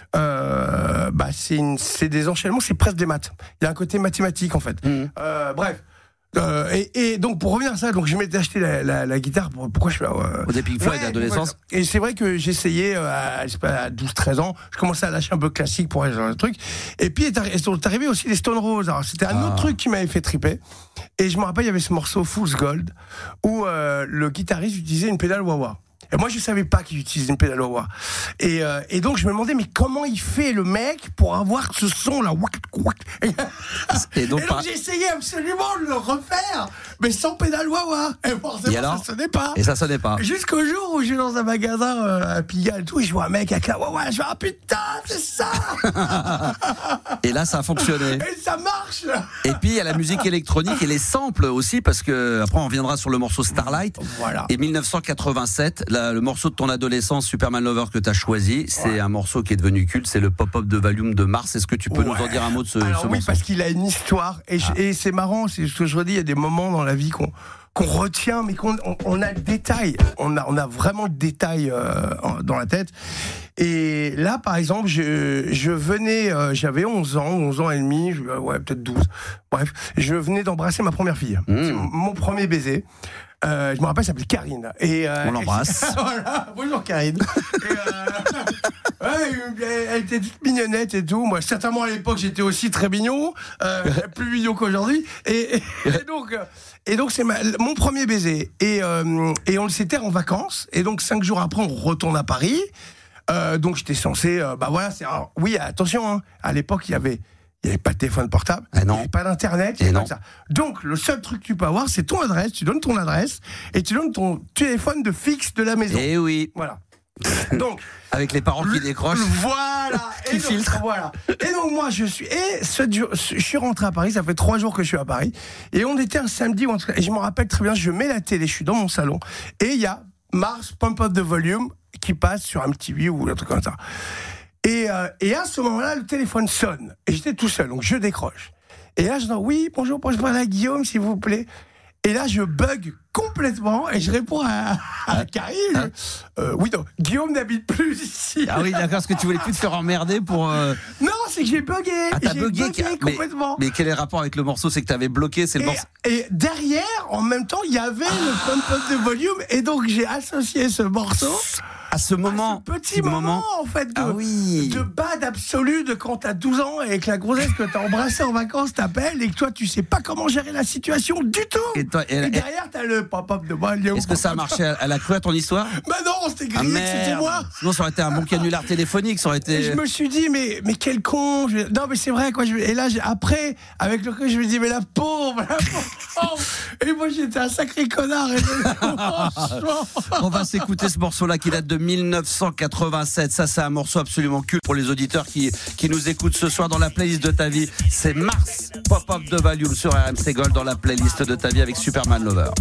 euh, bah c'est une- c'est des enchaînements, c'est presque des maths. Il y a un côté mathématique en fait. Mmh. Euh, bref. Euh, et, et donc pour revenir à ça, donc je m'étais acheté la, la, la guitare. Pour, pourquoi je fais euh, Au début Pink Floyd, ouais, adolescence. Et c'est vrai que j'essayais euh, à, je sais pas, à douze treize ans, je commençais à lâcher un peu classique pour aller dans le truc. Et puis est arri- est arrivé aussi les Stone Roses. Alors c'était un Ah. autre truc qui m'avait fait triper. Et je me rappelle, il y avait ce morceau Fool's Gold où euh, le guitariste utilisait une pédale wah-wah. Et moi, je savais pas qu'il utilisait une pédale wah-wah. Et, euh, et donc, je me demandais, mais comment il fait le mec pour avoir ce son là? Et donc, et donc par... j'ai essayé absolument de le refaire, mais sans pédale wah-wah. Et forcément, et alors, ça sonnait pas. Et ça sonnait pas. Jusqu'au jour où je suis dans un magasin euh, à Pigalle et tout, et je vois un mec avec la wah-wah, je vois, ah putain, c'est ça. Et là, ça a fonctionné. Et ça marche. Et puis, il y a la musique électronique et les samples aussi, parce que après, on reviendra sur le morceau Starlight. Voilà. Et mille neuf cent quatre-vingt-sept, la, le morceau de ton adolescence, Superman Lover, que tu as choisi, c'est ouais. un morceau qui est devenu culte, c'est le Pop-Up de Valium de Mars. Est-ce que tu peux ouais. nous en dire un mot de ce, Alors, ce oui, morceau? Parce qu'il a une histoire, et, ah. je, et c'est marrant, c'est ce que je redis, il y a des moments dans la vie qu'on qu'on retient, mais qu'on on, on a le détail, on a, on a vraiment le détail euh, dans la tête. Et là, par exemple, je, je venais, euh, j'avais onze ans, onze ans et demi, je, ouais, peut-être douze, bref, je venais d'embrasser ma première fille. Mmh. C'est mon premier baiser. Euh, je me rappelle, elle s'appelait Karine. Et, euh, on l'embrasse. Et, voilà, bonjour Karine. Et, euh, ouais, elle, elle était toute mignonnette et tout. Moi, certainement à l'époque, j'étais aussi très mignon, euh, plus mignon qu'aujourd'hui. Et, et, et donc, et donc c'est ma, mon premier baiser. Et, euh, et on s'était en vacances. Et donc cinq jours après, on retourne à Paris. Euh, donc j'étais censé, euh, bah voilà, c'est, alors, oui, attention, hein, à l'époque, il y avait. Il n'y avait pas de téléphone portable, ah non. il n'y avait pas d'internet, il n'y avait pas ça. Donc, le seul truc que tu peux avoir, c'est ton adresse, tu donnes ton adresse, et tu donnes ton téléphone de fixe de la maison. Eh oui. Voilà. Donc, avec les parents qui décrochent. Voilà. qui et donc, filtrent. Voilà. Et donc, moi, je suis, et ce, je suis rentré à Paris, ça fait trois jours que je suis à Paris, et on était un samedi, et je me rappelle très bien, je mets la télé, je suis dans mon salon, et il y a Mars, Pump Up the Volume, qui passe sur M T V ou un truc comme ça. Et, euh, et à ce moment-là, le téléphone sonne. Et j'étais tout seul, donc je décroche. Et là, je dis oui, bonjour, je parle à Guillaume, s'il vous plaît. Et là, je bug complètement et je réponds à, à Karine. Hein euh, oui, non, Guillaume n'habite plus ici. Ah oui, d'accord, parce que tu voulais plus te faire emmerder pour. Euh... Non, c'est que j'ai bugué. Ah, t'as j'ai bugué, bugué mais, complètement. Mais quel est le rapport avec le morceau? C'est que t'avais bloqué, c'est le et, morceau. Et derrière, en même temps, il y avait ah. le Pump Up the Volume. Et donc, j'ai associé ce morceau. À ce moment, à ce petit moment, moment, en fait, de, ah oui. de bad absolu de quand t'as douze ans et que la grossesse que t'as embrassée en vacances t'appelle et que toi, tu sais pas comment gérer la situation du tout. Et, toi, et, et derrière, t'as le pop-up de Valium. Est-ce que ça a marché? Elle a cru à ton histoire? Bah non, c'était grillé, ah, c'était moi. Sinon, ça aurait été un bon canular téléphonique, ça aurait été. Et je me suis dit, mais, mais quel con. Je... Non, mais c'est vrai, quoi. Je... Et là, j'ai... après, avec le coup, je me dis, mais la pauvre, la pauvre. Et moi, j'étais un sacré connard. Et... On va s'écouter ce morceau-là qui date de mille neuf cent quatre-vingt-sept. Ça, c'est un morceau absolument culte pour les auditeurs qui, qui nous écoutent ce soir dans la playlist de ta vie. C'est Mars, Pop-Up de Valium sur R M C Gold dans la playlist de ta vie avec Superman Lover.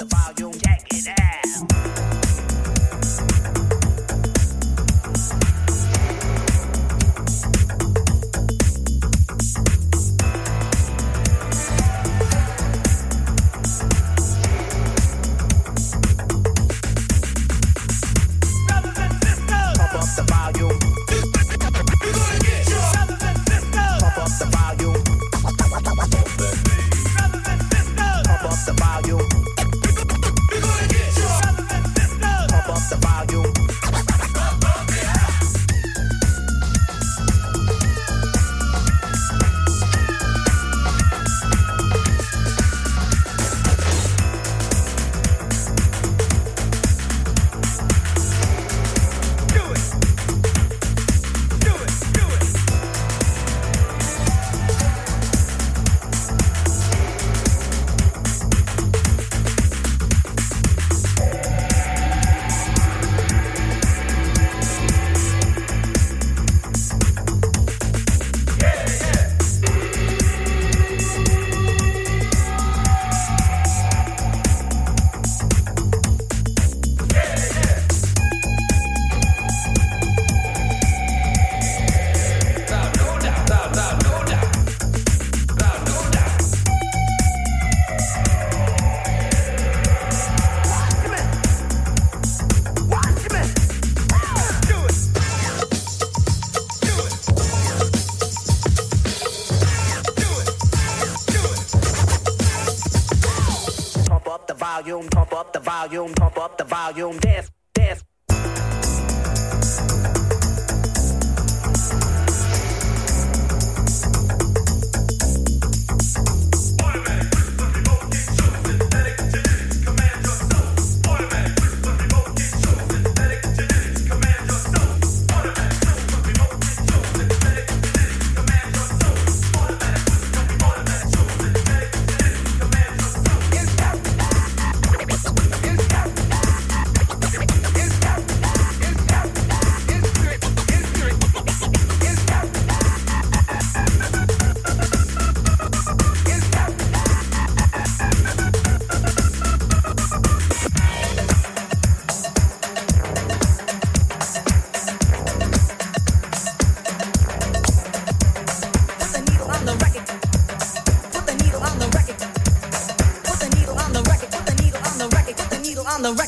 volume, pump up the volume, pump up the volume, dance, dance.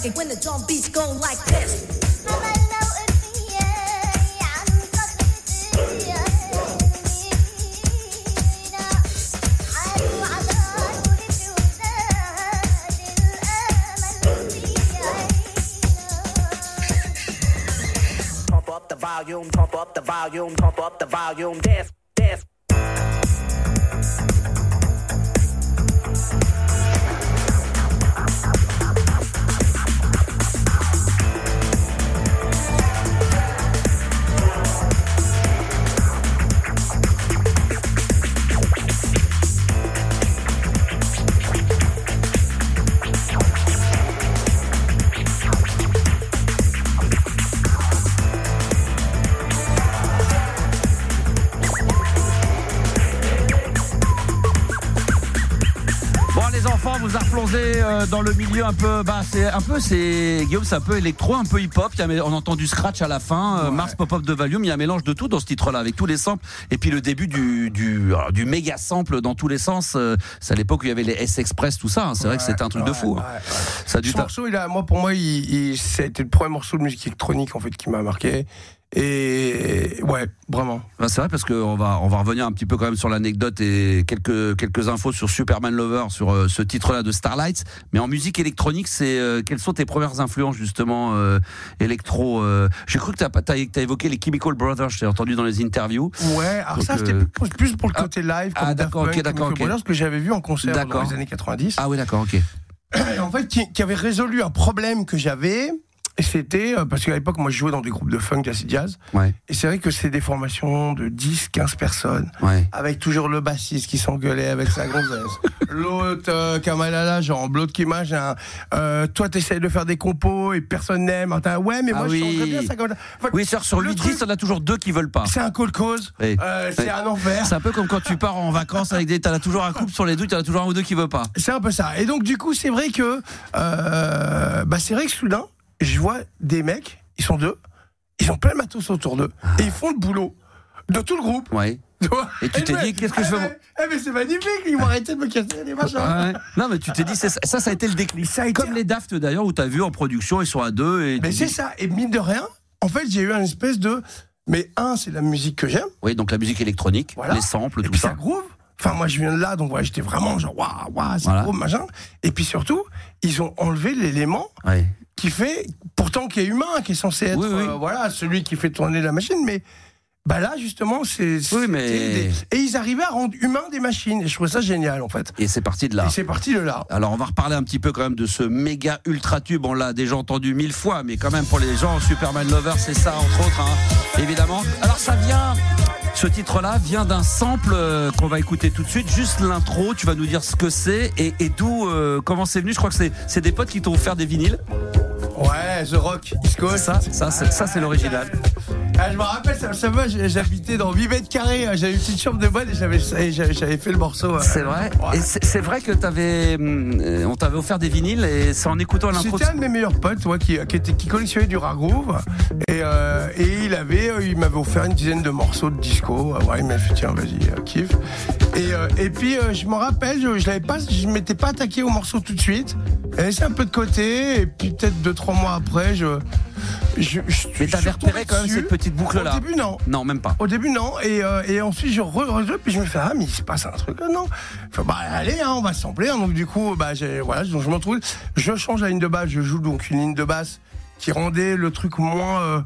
like it when the drum beats go like this. Pump up the volume, pump up the volume, pump up the volume, dance, dance. Vous a replongé dans le milieu un peu, bah c'est un peu, c'est Guillaume, c'est un peu électro, un peu hip-hop. Il y a, on entend du scratch à la fin, ouais. Mars Pop-Up de Valium. Il y a un mélange de tout dans ce titre-là, avec tous les samples. Et puis le début du du, alors, du méga sample dans tous les sens. C'est à l'époque où il y avait les S-Express, tout ça. Hein. C'est ouais, vrai que c'était un truc ouais, de fou. Ouais, hein. ouais. Ça a dû ce morceau, il a, moi, pour moi, il, il, c'était le premier morceau de musique électronique en fait qui m'a marqué. Et ouais, vraiment. Ben c'est vrai parce qu'on va, on va revenir un petit peu quand même sur l'anecdote et quelques, quelques infos sur Superman Lover, sur euh, ce titre-là de Starlight. Mais en musique électronique, c'est euh, quelles sont tes premières influences justement euh, électro euh... J'ai cru que tu as évoqué les Chemical Brothers, je t'ai entendu dans les interviews. Ouais, alors donc, ça c'était euh... plus, plus pour le côté live. Ah, ah d'accord, ok, d'accord, ok. Brothers, que j'avais vu en concert d'accord. dans les années quatre-vingt-dix. Ah oui, d'accord, ok. Et en fait, qui, qui avait résolu un problème que j'avais. Et c'était, parce qu'à l'époque, moi, je jouais dans des groupes de funk, acid jazz. Ouais. Et c'est vrai que c'est des formations de dix, quinze personnes. Ouais. Avec toujours le bassiste qui s'engueulait avec sa gonzesse. L'autre, euh, Kamalala, genre, l'autre qui mange un, euh, toi, t'essayes de faire des compos et personne n'aime. Attends, ouais, mais moi, ah je oui. chanterais bien ça comme ça. Enfin, oui, sur, sur huit dix, il y en a toujours deux qui veulent pas. C'est un cold cause. Oui. Euh, c'est oui. un enfer. C'est un peu comme quand tu pars en vacances avec des, t'as toujours un couple sur les deux, t'as toujours un ou deux qui veut pas. C'est un peu ça. Et donc, du coup, c'est vrai que, euh, bah, c'est vrai que soudain, je vois des mecs, ils sont deux, ils ont plein de matos autour d'eux, ah. et ils font le boulot de tout le groupe. Ouais. Et tu t'es dit, qu'est-ce que eh je veux mais, eh mais c'est magnifique, ils vont arrêter de me casser les machins. Ouais. Non, mais tu t'es dit, c'est ça, ça, ça a été le déclic. Ça a été... Comme les Daft d'ailleurs, où t'as vu en production, ils sont à deux. Et mais c'est dis... ça, et mine de rien, en fait, j'ai eu un espèce de. Mais un, c'est la musique que j'aime. Oui, donc la musique électronique, voilà. Les samples, et tout puis ça. ça groove. Enfin, moi, je viens de là, donc voilà, j'étais vraiment genre, waouh, waouh, c'est voilà. gros, machin. Et puis surtout, ils ont enlevé l'élément. Ouais. Qui fait, pourtant qui est humain, qui est censé être oui, oui. Euh, voilà, celui qui fait tourner la machine, mais bah là justement c'est, c'est oui, mais... des... et ils arrivaient à rendre humains des machines et je trouvais ça génial en fait. Et c'est parti de là. Et c'est parti de là. Alors on va reparler un petit peu quand même de ce méga ultra tube, on l'a déjà entendu mille fois, mais quand même pour les gens Superman Lover c'est ça entre autres hein, évidemment. Alors ça vient, ce titre-là vient d'un sample euh, qu'on va écouter tout de suite, juste l'intro, tu vas nous dire ce que c'est et, et d'où, euh, comment c'est venu. Je crois que c'est, c'est des potes qui t'ont offert des vinyles. Ouais, The Rock, East Coast. Ça, ça, c'est, ça, c'est l'original. Ah, je me rappelle, ça, ça va, j'habitais dans huit mètres carrés, j'avais une petite chambre de bonne et j'avais, j'avais, j'avais fait le morceau. C'est vrai. Ouais. Et c'est, c'est vrai que t'avais, on t'avait offert des vinyles et c'est en écoutant l'intro. C'était un de mes meilleurs potes, ouais, qui, qui, était, qui collectionnait du rare groove et, euh, et il avait, il m'avait offert une dizaine de morceaux de disco. Ouais, il m'a fait tiens, vas-y, euh, kiffe. Et, euh, et puis euh, je me rappelle, je, je l'avais pas, je m'étais pas attaqué au morceau tout de suite. J'ai laissé un peu de côté et puis peut-être deux trois mois après, je. Je, je, mais t'avais repéré quand même cette petite boucle là. Au début non. Non, même pas. Au début non. Et, euh, et ensuite je re-rejoue puis je me fais ah mais il se passe un truc là, non. Enfin, bah allez hein, on va sampler. Hein, donc du coup bah j'ai voilà donc je me retrouve. Je change la ligne de basse. Je joue donc une ligne de basse qui rendait le truc moins euh,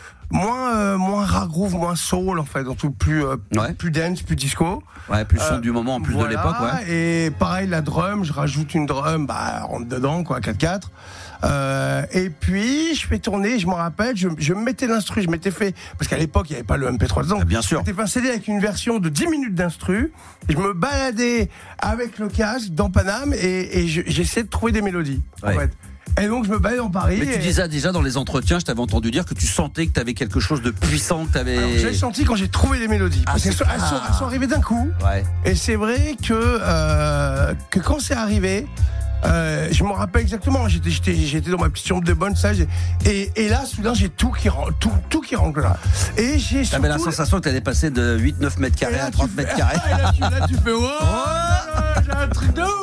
moins euh, moins rare groove, moins soul en fait, donc tout plus euh, ouais. plus dance, plus disco. Ouais, plus son euh, du moment en plus voilà, de l'époque. Ouais. Et pareil la drum, je rajoute une drum, bah rentre dedans quoi, quatre quatre. Euh, et puis je fais tourner, je me rappelle, je, je mettais l'instru, je m'étais fait, parce qu'à l'époque il n'y avait pas le M P trois dedans. Ah, bien sûr. Je m'étais fait un C D avec une version de dix minutes d'instru, je me baladais avec le casque dans Paname et, et je, j'essayais de trouver des mélodies. Ouais. En fait. Et donc je me baladais dans Paris. Mais tu et... disais déjà dans les entretiens, je t'avais entendu dire que tu sentais que tu avais quelque chose de puissant, que tu avais. J'ai senti quand j'ai trouvé les mélodies. Ah, parce qu'elles sont, elles sont, elles sont arrivées d'un coup. Ouais. Et c'est vrai que, euh, que quand c'est arrivé, Euh, je me rappelle exactement, j'étais, j'étais, j'étais dans ma petite chambre de bonne, ça, j'ai, et, et là, soudain, j'ai tout qui rentre, tout, tout qui rentre là. Et j'ai surtout... T'avais la sensation que t'allais passer de huit neuf mètres carrés à trente mètres carrés. Et là, tu, là, tu fais, oh, là, j'ai un truc de ouf.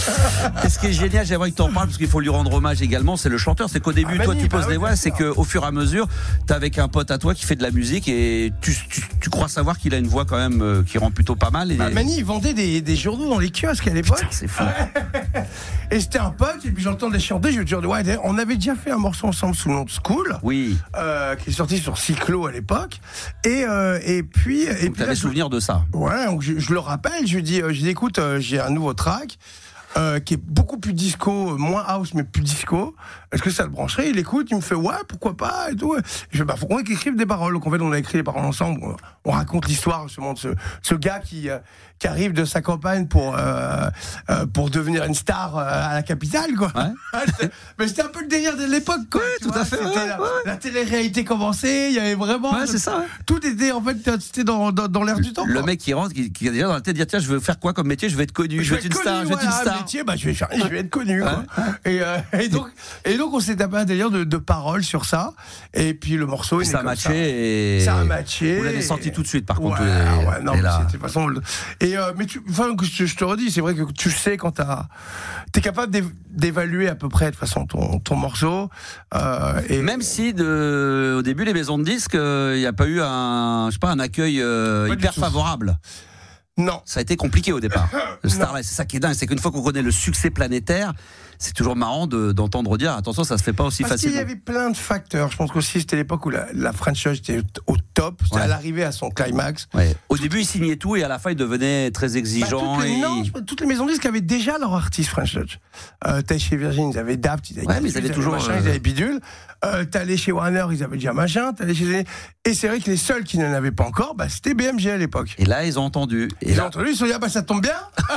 Et ce qui est génial, j'aimerais que tu en parles parce qu'il faut lui rendre hommage également, c'est le chanteur. C'est qu'au début, Ah, toi, Mani, tu bah poses oui, des voix, bien c'est sûr. qu'au fur et à mesure, t'es avec un pote à toi qui fait de la musique et tu, tu, tu crois savoir qu'il a une voix quand même euh, qui rend plutôt pas mal. Et... Bah, Mani, il vendait des, des journaux dans les kiosques à l'époque. Putain, c'est fou. Et c'était un pote, et puis j'entendais chanter, je me dis, ouais, d'ailleurs, on avait déjà fait un morceau ensemble sous le nom de School, Oui, euh, qui est sorti sur Cyclo à l'époque. Et, euh, et puis. Et donc puis t'avais là, je- souvenir de ça. Voilà, donc je, je le rappelle, je lui dis, euh, je lui dis, écoute, euh, j'ai un nouveau track. Euh, qui est beaucoup plus disco, euh, moins house mais plus disco. Est-ce que ça le brancherait? Il écoute, il me fait ouais, pourquoi pas et tout. Je fais bah faut qu'on écrive des paroles. Donc en fait on a écrit les paroles ensemble. On, on raconte l'histoire justement de ce, ce gars qui euh, qui arrive de sa campagne pour euh, euh, pour devenir une star euh, à la capitale quoi. Ouais. Mais c'était un peu le délire de l'époque quoi. Ouais, tu tout vois, à fait, c'était ouais, la, ouais. la télé-réalité commençait. Il y avait vraiment. Ouais, c'est ça, ouais. Tout était en fait c'était dans dans, dans l'air du temps. Le quoi. mec qui rentre, qui, qui a déjà dans la tête de dire tiens, je veux faire quoi comme métier? Je vais être connu, je, vais être une connu, star, je vais être une voilà, star. métier, bah, je vais faire, je vais être connu. Quoi. Ouais. Et, euh, et donc, et donc, on s'est tapé un délire de, de paroles sur ça. Et puis le morceau, il est Ça a comme matché et. Ça a matché. Vous l'avez sorti tout de suite, par Ouais, contre. ouais, non, Et mais là- c'était de toute façon. le- Et euh, mais tu, enfin, que je, je te redis, c'est vrai que tu sais quand t'as, t'es capable d'év- d'évaluer à peu près de toute façon ton, ton morceau. Euh, et Même si de, au début les maisons de disques, il n'y a pas eu un, je sais pas, un accueil euh, Pas du hyper tout. favorable. non. Ça a été compliqué au départ. Le Starlight, c'est ça qui est dingue, c'est qu'une fois qu'on connaît le succès planétaire, c'est toujours marrant de- d'entendre dire attention, ça se fait pas aussi Parce qu'il y facilement. avait plein de facteurs. Je pense qu'aussi c'était l'époque où la, la French Touch était au top. C'était Ouais. à l'arrivée à son climax. Ouais. Au début, il signait tout et à la fin, il devenait très Bah, exigeant. toutes, les, et... non, je- toutes les maisons de disques avaient déjà leur artiste French Touch. Euh, T'allais chez Virgin, ils avaient Daft, ils avaient, Ouais, mais ils avaient toujours, machin, euh, ils avaient bidule. Euh, T'allais chez Warner, ils avaient déjà machin. T'allais chez... Et c'est vrai que les seuls qui n'en avaient pas encore, bah, c'était B M G à l'époque. Et là, ils ont entendu. Et Ils ont là, entendu, ils se sont dit, ah bah ça tombe bien,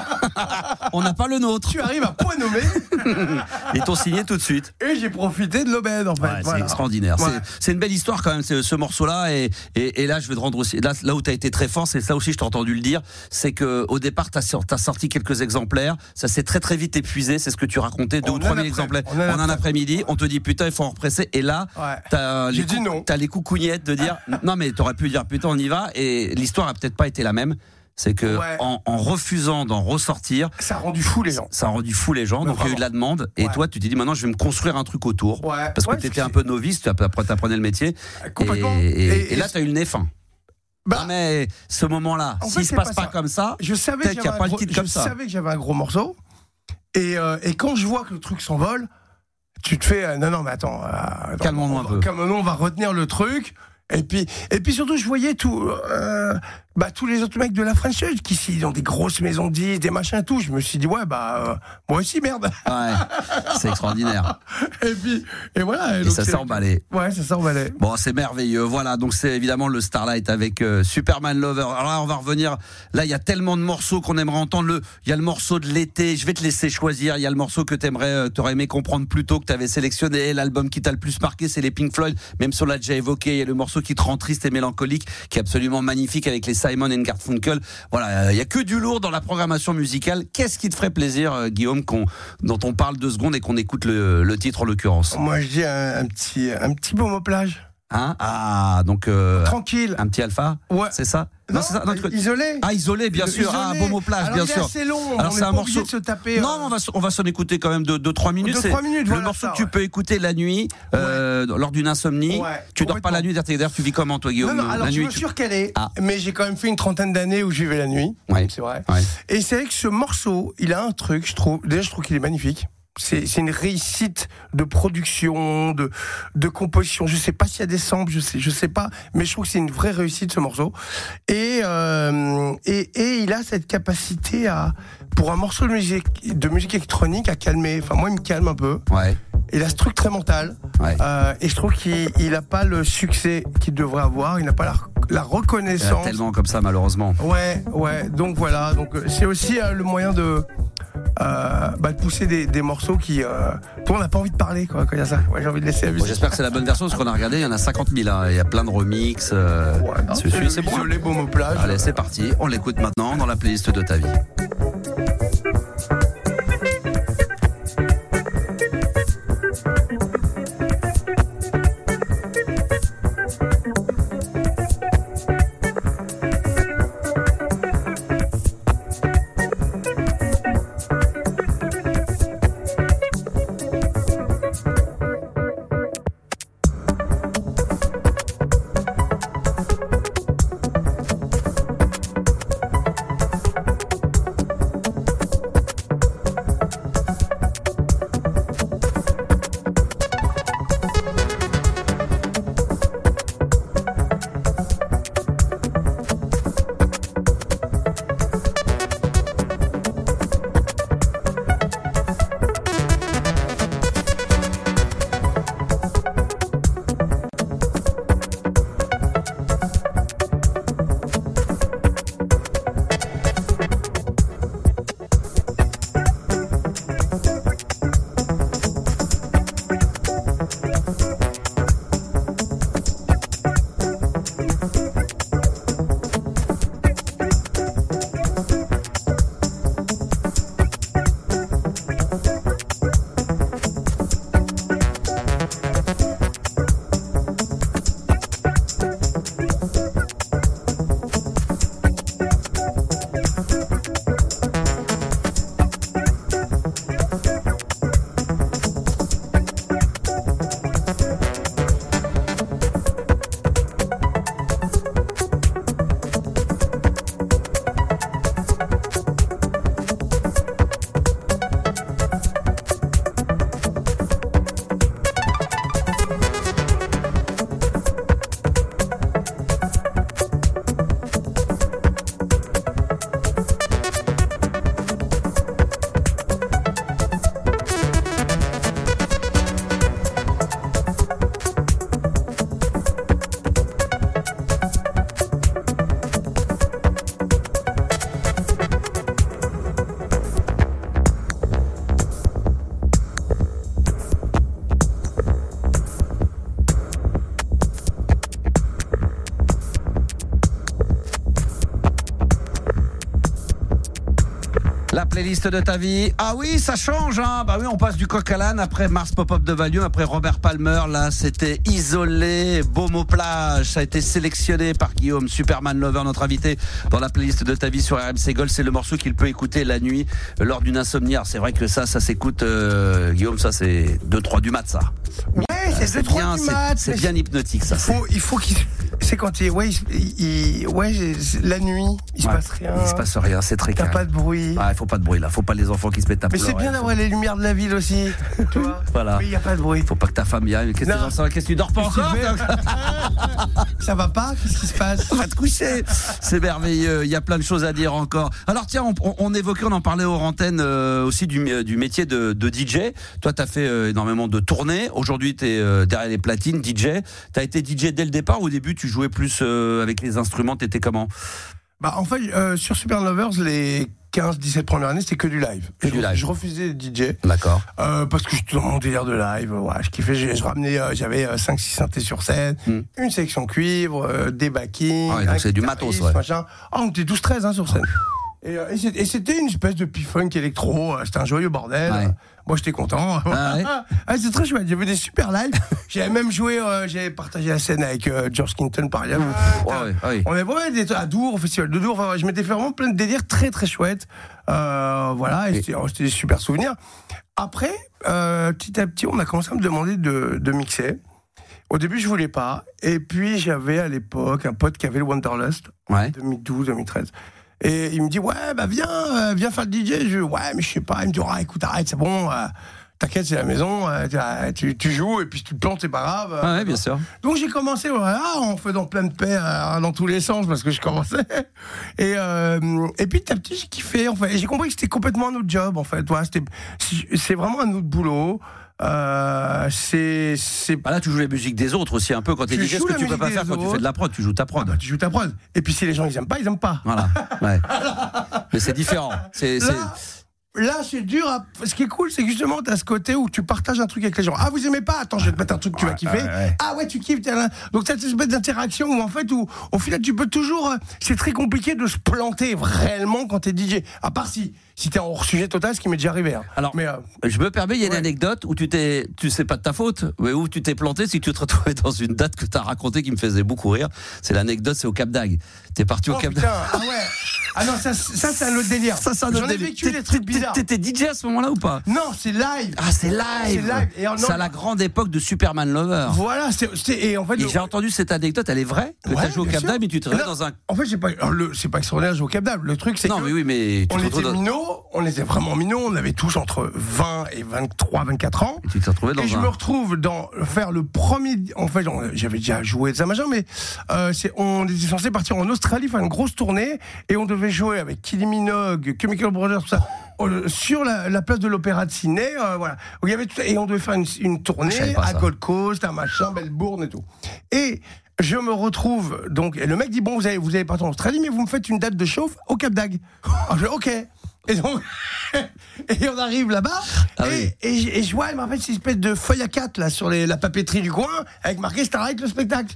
on n'a pas le nôtre. tu arrives à point nommé. Ils t'ont signé tout de suite. Et j'ai profité de l'aubaine en fait. Ouais, Voilà. C'est extraordinaire. Ouais. C'est- C'est une belle histoire quand même, ce, ce morceau-là. Et, et, et là, je vais te rendre aussi. Là, là où tu as été très fort, c'est ça aussi, je t'ai entendu le dire. C'est qu'au départ, tu as sorti quelques exemplaires. Ça s'est très très vite épuisé. C'est ce que tu racontais. Deux En ou trois un mille après- exemplaires en un en un après- après-midi. On te dit putain, il faut en represser. Et là, Ouais. t'as J'ai les, dit cou- non. t'as les coucougnettes de dire non, mais t'aurais pu dire putain, on y va. Et l'histoire a peut-être pas été la même. C'est que Ouais. en, en refusant d'en ressortir, Ça a rendu fou les gens. ça a rendu fou les gens. Mais Donc il y a eu vraiment. de la demande. Et Ouais. toi, tu t'es dit maintenant, je vais me construire un truc autour. Ouais. Parce que Ouais, tu étais c'est- un peu novice, tu apprenais le métier. Complètement. Et, et- Et- et là, tu as eu le nez fin. Bah, Ah, mais ce moment-là, En fait, s'il se c'est passe pas pas, ça. comme ça, Je savais peut-être que qu'il n'y a j'avais pas un le gros- titre je comme ça. savais que j'avais un gros morceau. Et, euh, et quand je vois que le truc s'envole, tu te fais euh, non non mais attends, euh, attends, Calmons-nous on un va- peu. calmons-nous, on va retenir le truc. Et puis et puis surtout je voyais tout euh, bah tous les autres mecs de la French Touch qui ici ont des grosses maisons de disques, des machins et tout. Je me suis dit ouais bah euh, moi aussi merde. Ouais, c'est extraordinaire. Et puis et voilà. Et donc ça c'est- s'est emballé. Ouais ça s'est emballé. Bon, c'est merveilleux. Voilà, donc c'est évidemment le Starlight avec euh, Superman Lover. Alors là, on va revenir. Là, il y a tellement de morceaux qu'on aimerait entendre. Le, il y a le morceau de l'été. Je vais te laisser choisir. Il y a le morceau que t'aimerais, euh, t'aurais aimé comprendre plus tôt, que t'avais sélectionné. L'album qui t'a le plus marqué, c'est les Pink Floyd. Même si on l'a déjà évoqué, il y a le morceau qui te rend triste et mélancolique, qui est absolument magnifique avec les Simon and Garfunkel. Voilà, euh, il y a que du lourd dans la programmation musicale. Qu'est-ce qui te ferait plaisir, euh, Guillaume, qu'on, dont on parle deux secondes et qu'on écoute le, le titre en l'occurrence? Moi je dis un, un petit un petit baume aux plages. Hein? Ah, donc euh, Tranquille. un petit alpha, Ouais. c'est ça? Non, c'est ça. Non, tu- isolé. Ah, isolé, bien sûr. Ah, Isolé. Beaume plage, Alors, bien il est sûr. assez long. Alors, on c'est est un pas morceau. obligé de se taper. Non, euh, on va, s- on va s'en écouter quand même deux trois minutes. Deux, C'est trois minutes, le voilà, morceau ça, que tu ouais. peux écouter la nuit, euh, lors d'une insomnie. Ouais, Tu dors pas la nuit, d'ailleurs, tu vis comment, toi, Guillaume? Non, non, alors la je nuit, me tu- suis recalé, Ah. mais j'ai quand même fait une trentaine d'années où je vivais la nuit. Ouais. C'est vrai. Ouais. Et c'est vrai que ce morceau, il a un truc, je trouve. Déjà, je trouve qu'il est magnifique. C'est c'est une réussite de production, de, de composition. Je sais pas s'il y a des samples, je sais, je sais pas, mais je trouve que c'est une vraie réussite ce morceau. Et, euh, et, et il a cette capacité à, pour un morceau de musique, de musique électronique, à calmer. Enfin, moi, il me calme un peu. Ouais. Il a ce truc très mental. Ouais. Euh, et je trouve qu'il il a pas le succès qu'il devrait avoir. Il n'a pas la, la Il y en a reconnaissance. tellement comme ça, malheureusement. Ouais, ouais. Donc voilà. Donc euh, c'est aussi euh, le moyen de, euh, bah, de pousser des, des morceaux qui, euh, dont on n'a pas envie de parler, quoi. Quand il y a ça. Ouais, j'ai envie de laisser la Bon, musique. j'espère que c'est la bonne version, parce qu'on a regardé, il y en a cinquante mille. hein. Il y a plein de remixes. euh, Ouais, non, celui-ci, le c'est bon. isolé, Beaume aux plages. Allez, c'est parti. On l'écoute maintenant dans la playlist de ta vie. Thank playlist de ta vie. Ah oui, ça change, hein. Bah oui, on passe du coq à l'âne après Mars Pop-Up de Valium, après Robert Palmer. Là, c'était Isolé, Beaume plage. Ça a été sélectionné par Guillaume, Superman Lover, notre invité dans la playlist de ta vie sur R M C Gold. C'est le morceau qu'il peut écouter la nuit lors d'une insomnie. Alors, c'est vrai que ça, ça s'écoute, euh, Guillaume, ça c'est deux trois du mat, ça. Ouais, c'est, c'est deux trois bien, du c'est, mat, c'est mais bien hypnotique, ça. Il faut, il faut qu'il. C'est quand il. Ouais, il, il- ouais c'est- la nuit, il se Ouais. passe rien. Il se passe rien, c'est très T'as calme. pas de bruit. Ah, il faut pas de bruit là, faut pas les enfants qui se mettent à Mais pleurer. c'est bien d'avoir les lumières de la ville aussi, tu vois. Voilà. Mais il n'y a pas de bruit. Faut pas que ta femme y aille. Qu'est-ce que Non. tu fais Qu'est-ce que tu dors pas encore Ça va pas? Qu'est-ce qui se passe? On va te coucher. C'est merveilleux. Il y a plein de choses à dire encore. Alors tiens, on, on, on évoquait, on en parlait aux antennes euh, aussi du, du métier de, de D J. Toi, tu as fait euh, énormément de tournées. Aujourd'hui, tu es euh, derrière les platines, D J. Tu as été D J dès le départ ou au début, tu jouais plus euh, avec les instruments? Tu étais comment? Bah, en fait, euh, sur Super Lovers, les quinze dix-sept premières années, c'était que du live. Que je, du live. Je refusais D J. D'accord. Euh, parce que j'étais dans mon délire de live, ouais, je kiffais, je, je ramenais, euh, j'avais euh, cinq six synthés sur scène, Mm. une section cuivre, euh, des backings, Ah ouais, donc un c'est du guitariste, matos, ouais. machin. Ah, on était douze treize hein, sur scène. Et, euh, et c'est- et c'était une espèce de P-funk électro, euh, c'était un joyeux bordel. Ouais. Moi j'étais content. Ah ouais. Ah, c'est très chouette, j'avais des super lives. J'avais même joué, euh, j'avais partagé la scène avec euh, George Clinton par exemple. Ouais, ouais, ouais. On avait vraiment été à Dour, au festival de Dour. Enfin, je m'étais fait vraiment plein de délires très très chouettes. Euh, voilà, et Et- c'était oh, c'était des super souvenirs. Après, euh, petit à petit, on a commencé à me demander de, de mixer. Au début, je voulais pas. Et puis, j'avais à l'époque un pote qui avait le Wanderlust, Ouais. deux mille douze deux mille treize. Et il me dit, ouais, bah viens, euh, viens faire le D J. Je dis, ouais, mais je sais pas. Il me dit, ah, écoute, arrête, c'est bon. euh, T'inquiète, c'est la maison. euh, tu, tu joues et puis si tu te plantes, c'est pas grave. Ah ouais, bien sûr. Donc j'ai commencé voilà, en faisant plein de paix euh, dans tous les sens parce que je commençais. Et, euh, et puis petit à petit j'ai kiffé. En fait. Et j'ai compris que c'était complètement un autre job en fait. Voilà, c'était, c'est vraiment un autre boulot. Euh, c'est, c'est... Bah là, tu joues les musiques des autres aussi un peu quand t'es Tu D J. Ce joues que la tu peux musique pas des faire quand tu autres. fais de la prod, tu joues ta prod. Ah bah, tu joues ta prod. Et puis si les gens ils aiment pas, ils aiment pas. Voilà. Ouais. Mais c'est différent. C'est, c'est... Là, là c'est dur. À... Ce qui est cool, c'est que justement, t'as ce côté où tu partages un truc avec les gens. Ah, vous aimez pas? Attends, je vais te mettre un truc que tu vas kiffer. ouais, ouais. Ah ouais, tu kiffes. t'as là. Donc, t'as cette espèce d'interaction où, en fait, où, au final, tu peux toujours. euh, C'est très compliqué de se planter réellement quand t'es D J. À part si, si t'es en hors-sujet total, ce qui m'est déjà arrivé. Hein. Alors, Mais, euh, je me permets, il y a une Ouais. anecdote où tu t'es, tu sais pas de ta faute, mais où tu t'es planté, c'est que tu te retrouvais dans une date que tu as racontée qui me faisait beaucoup rire. C'est l'anecdote, c'est au Cap d'Agde. T'es parti au oh Cap putain, d'Agde. ah ouais. Ah non, ça, ça c'est un autre délire. Ça, c'est un autre J'en ai délire. vécu des trucs bizarres. T'étais D J à ce moment-là ou pas? Non, c'est live. Ah, c'est live. C'est live. Et en- C'est à la grande époque de Superman Lover. Voilà, c'est, c'est- et en fait. Et j'ai entendu cette anecdote, elle est vraie? Que Ouais, t'as joué au bien Cap sûr. d'Agde, mais tu te Non, retrouves dans un. En fait, c'est pas, alors, le, c'est pas extraordinaire de jouer au Cap d'Agde. Le truc, c'est Non, que. mais oui, mais tu On te était retrouves dans. minots, on était vraiment minots, on avait tous entre vingt et vingt-trois, vingt-quatre ans. Et tu t'es retrouvé dans Et je un. me retrouve dans faire le premier. En fait, on- j'avais déjà joué de ça, machin, mais euh, c'est, on était censé partir en Australie, faire une grosse tournée, et on devait jouer avec Kylie Minogue, Chemical Brothers, tout ça, euh, sur la, la place de l'Opéra de Sydney, euh, voilà. Où il y avait tout ça, et on devait faire une, une Je tournée savais pas à ça. Gold Coast, à machin, Melbourne et tout. Et je me retrouve donc, et le mec dit bon, vous allez, vous allez partir en Australie, mais vous me faites une date de chauffe au Cap d'Agde. Alors je dis ok. Et donc, et on arrive là-bas, Ah et, oui. et, je- et je vois, il me rappelle cette espèce de feuille à quatre là sur les, la papeterie du coin, avec marqué Starlight le spectacle.